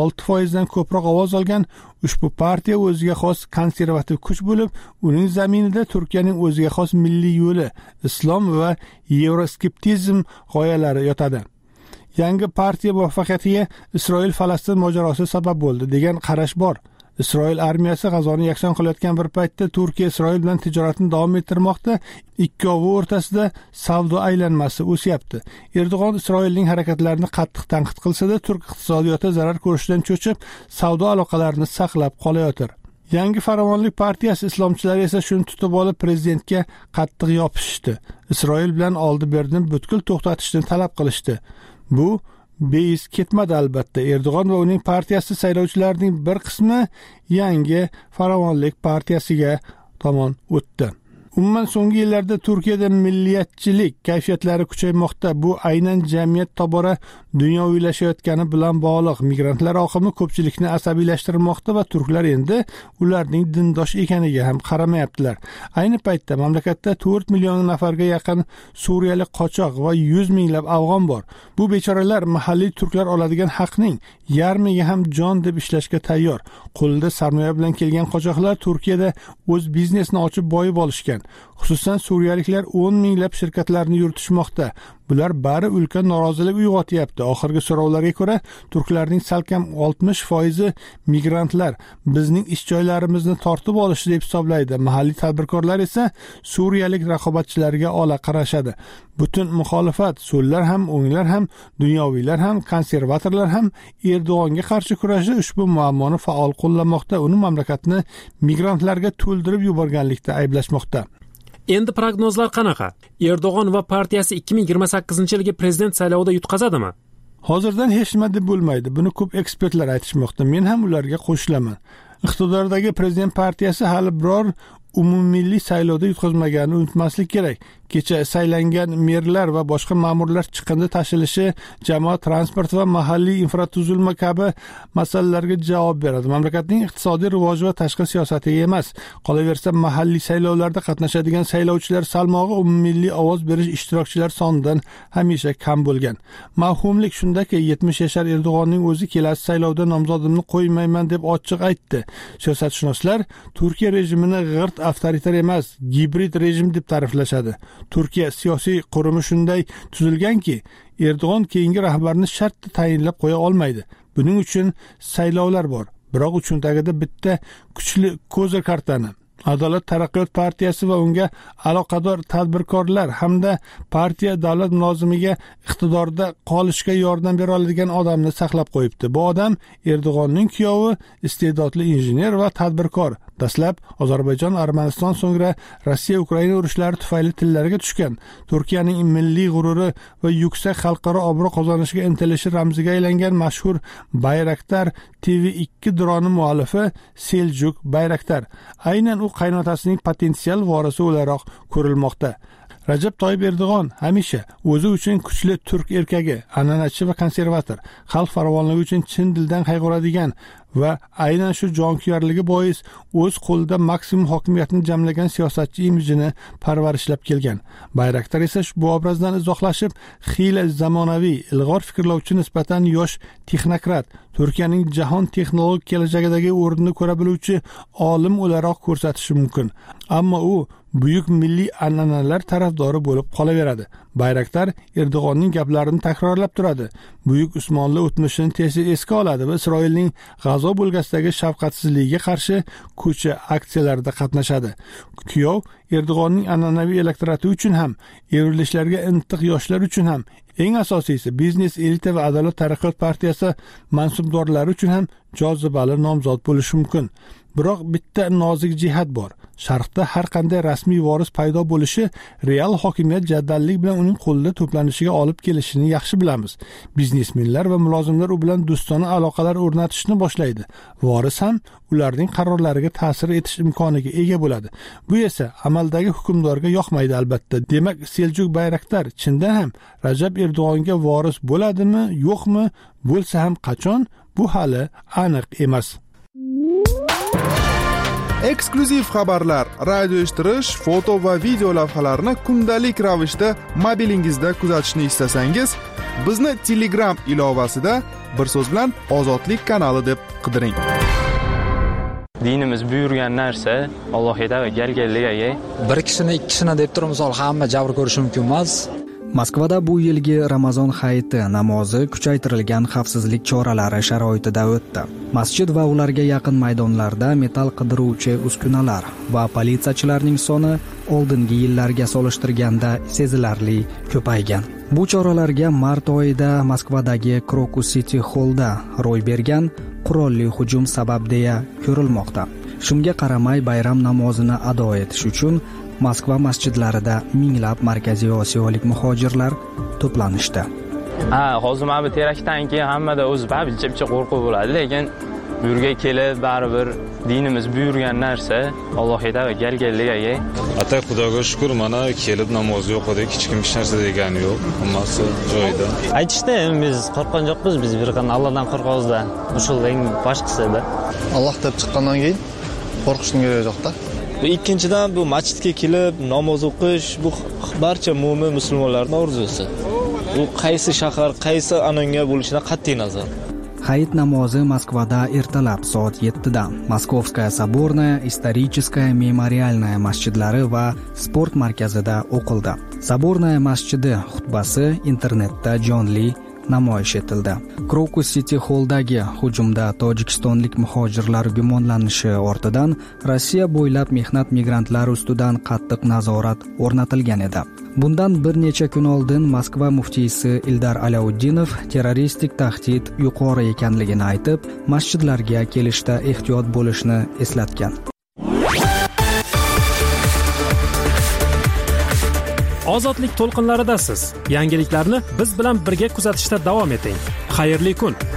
6% dan ko'proq ovoz olgan. Ushbu partiya o'ziga xos konservativ kuch bo'lib, uning zaminida Turkiyaning o'ziga xos milliy yo'li, islom va yevroskeptizm g'oyalari yotadi. Yangi partiya muvaffaqiyatiga Isroil-Falastin mojarosi sabab bo'ldi degan qarash bor. Isroil armiyasi G'azoni yakson qilayotgan bir paytda Turkiya Isroil bilan tijoratni davom ettirmoqda, ikkovi o'rtasida savdo aylanmasi o'syapti. Erdo'g'on Isroilning harakatlarini qattiq tanqid qilsa-da, turk iqtisodiyoti zarar ko'rishdan cho'chib, savdo aloqalarini saqlab qolayotir. Yangi farovonlik partiyasi islomchilari esa shuni tutib olib prezidentga qattiq yopishishdi. Isroil bilan oldi-berni butkul to'xtatishni talab qilishdi. Bu beis ketmadi albatta. Erdo'g'on va uning partiyasi saylovchilarning bir qismi yangi farovonlik partiyasiga tomon o'tdi. Umuman so'nggi yillarda Turkiyada milliyatchilik kayfiyatlari kuchaymoqda. Bu aynan jamiyat tobora dunyoviylashayotgani bilan bog'liq. Migrantlar oqimi ko'pchilikni asabiylashtirmoqda va turklar endi ularning dindosh ekaniga ham qaramayaptilar. Ayni paytda mamlakatda 4 million nafarga yaqin suriyalik qochoq va 100 minglab afg'on bor. Bu bechoralar mahalliy turklar oladigan haqning yarmiga ham jon deb ishlashga tayyor. Qo'lida sarmoya bilan kelgan qochoqlar Turkiyada o'z biznesini ochib boyib olishgan. Xususan suriyaliklar 10 minglab shirkatlarni yuritishmoqda. Bular bari ulkan norozilik uyg'otyapti. Oxirgi so'rovlarga ko'ra, turklarning salkam 60% migrantlar bizning ish joylarimizni tortib olishdi deb hisoblaydi. Mahalliy tadbirkorlar esa suriyalik raqobatchilarga ola qarashadi. Butun muxolifat, so'llar ham, o'nglar ham, dunyoviylar ham, konservatorlar ham Erdo'g'onga qarshi kurashda ushbu muammoni faol qo'llamoqda. Uni mamlakatni migrantlarga to'ldirib yuborganlikda ayblashmoqda.
Endi prognozlar qanaqa? Erdo'g'on va partiyasi 2028-yilgi prezident saylovida yutqazadimi?
Hozirdan hech nima deb bo'lmaydi. Buni ko'p ekspertlar aytishmoqda. Men ham ularga qo'shilaman. Iqtidordagi prezident partiyasi hali biror umummilliy saylovda yutqazmaganini unutmaslik kerak. Kecha saylangan merlar va boshqa ma'murlar chiqindi tashilishi, jamoat transporti va mahalliy infratuzilma kabi masalalarga javob beradi. Mamlakatning iqtisodiy rivoji va tashqi siyosatiga emas. Qolaversa, mahalliy saylovlarda qatnashadigan saylovchilar salmog'i umummilliy ovoz berish ishtirokchilar sonidan hamisha kam bo'lgan. Mavhumlik shundaki, 70 yashar Erdo'g'onning o'zi kelasi saylovda nomzodimni qo'ymayman deb ochiq aytdi. Siyosatshunoslar Turkiya rejimini g'irt avtoritar emas, gibrid rejim deb ta'riflashadi. Turkiya siyosiy qurumi shunday tuzilganki, Erdo'g'on keyingi rahbarni shartda tayinlab qo'ya olmaydi. Buning uchun saylovlar bor. Biroq uchun tagida bitta kuchli ko'zir kartani Adolat taraqqiyot partiyasi va unga aloqador tadbirkorlar hamda partiya davlat mulozimiga iqtidorda qolishga yordam bera oladigan odamni saqlab qo'yibdi. Bu odam Erdo'g'onning kuyovi, iste'dodli injener va tadbirkor. Dastlab Ozarbayjon, Armaniston, so'ngra Rossiya Ukraina urushlari tufayli tillariga tushgan. Turkiyaning milliy g'ururi va yuksak xalqaro obro' qozonishiga intilishi ramziga aylangan mashhur Bayraktar TV2 droni muallifi Seljuk Bayraktar. Aynan u qaynotasining potensial vorisi o'laroq ko'rilmoqda. Rajab Toyyib Erdo'g'on hamisha o'zi uchun kuchli turk erkagi, an'anachi va konservator, xalq farovonligi uchun chin dildan qayg'uradigan va aynan shu jonkuyarligi bois o'z qo'lida maksimum hokimiyatni jamlagan siyosatchi imijini parvarishlab kelgan. Bayraktar esa bu obrazdan izohlashib, xiyla zamonaviy, ilg'or fikrlovchi nisbatan yosh texnokrat, Turkiyaning jahon texnologik kelajagidagi o'rnini ko'ra biluvchi olim o'laroq ko'rsatishi mumkin. Ammo u buyuk milliy an'analar tarafdori bo'lib qolaveradi. Bayraktar Erdo'g'onning gaplarini takrorlab turadi. Buyuk Usmonli o'tmishini tez esga oladi va Isroilning G'azo bo'lgasidagi shafqatsizligiga qarshi ko'cha aksiyalarida qatnashadi. Kuyov Erdo'g'onning an'anaviy elektorati uchun ham, evrilishlarga intiq yoshlar uchun ham, eng asosiysi biznes elita va Adolat taraqqiyot partiyasi mansubdorlari uchun ham jozibali nomzod bo'lishi mumkin. Biroq bitta nozik jihat bor. Sharqda har qanday rasmiy voris paydo bo'lishi real hokimiyat jaddallik bilan uning qo'lida to'planishiga olib kelishini yaxshi bilamiz. Biznesmenlar va mulozimlar u bilan do'stona aloqalar o'rnatishni boshlaydi. Voris ham ularning qarorlariga ta'sir etish imkoniga ega bo'ladi. Bu esa amaldagi hukmdorga yoqmaydi albatta. Demak, Seljuk Bayraktar chindan ham Rajab Erdo'g'onga voris bo'ladimi, yo'qmi? Bo'lsa ham qachon? Bu hali aniq emas.
Eksklyuziv xabarlar, radio eshittirish, foto va video lavhalarni kundalik ravishda mobilingizda kuzatishni istasangiz, bizni Telegram ilovasida bir so'z bilan Ozodlik kanali deb qidiring.
Dinimiz buyurgan narsa Allohga va galgalligiga.
Bir kishini ikki kishini deb turib, misol hamma jabr ko'rishi mumkin emas.
Moskvada bu yilgi Ramazon hayiti namozi kuchaytirilgan xavfsizlik choralari sharoitida o'tdi. Masjid va ularga yaqin maydonlarda metall qidiruvchi uskunalar va politsiyachilarning soni oldingi yillarga solishtirganda sezilarli ko'paygan. Bu choralarga mart oyida Moskvadagi Crocus City Hallda ro'y bergan qurolli hujum sabab deya ko'rilmoqda. Shunga qaramay bayram namozini ado etish uchun Moskva masjidlarida minglab markaziy osiyolik muhojirlar to'planishdi.
Hozir mana bu teraktdan keyin hammada o'zi bilcha qo'rquv bo'ladi, lekin bu yerga kelib baribir dinimiz buyurgan narsa Allohga va galgalligiga.
Ata Xudoga shukr, mana kelib namoz o'qidik, hech kim hech narsa degani yo'q. Hammasi joyida.
Aytishda biz qo'rqgan yo'qmiz, biz bir qanday Allohdan qo'rqamiz-da. Ushul eng boshqasi-da.
Alloh deb chiqqandan keyin qo'rqishning keragi yo'q-da.
Ikkinchidan bu masjidga kelib namoz o'qish bu barcha mo'min musulmonlarning orzusi. Bu qaysi shahar, qaysi anonga bo'lishidan qat'iy nazar.
Hayit namozi Moskvada ertalab soat 7dan Moskovskaya Sabornaya, Историческая memorialnaya masjidlari va sport markazida o'qildi. Sabornaya masjidi xutbasi internetda jonli namoyish etildi. Crocus City Hall'dagi hujumda tojikistonlik muhojirlar gumonlanishi ortidan Rossiya bo'ylab mehnat migrantlari ustidan qattiq nazorat o'rnatilgan edi. Bundan bir necha kun oldin Moskva muftiysi Ildar Alauddinov terroristik tahdid yuqori ekanligini aytib, masjidlarga kelishda ehtiyot bo'lishni eslatgan.
Ozodlik to'lqinlaridasiz. Yangiliklarni biz bilan birga kuzatishda davom eting. Xayrli kun.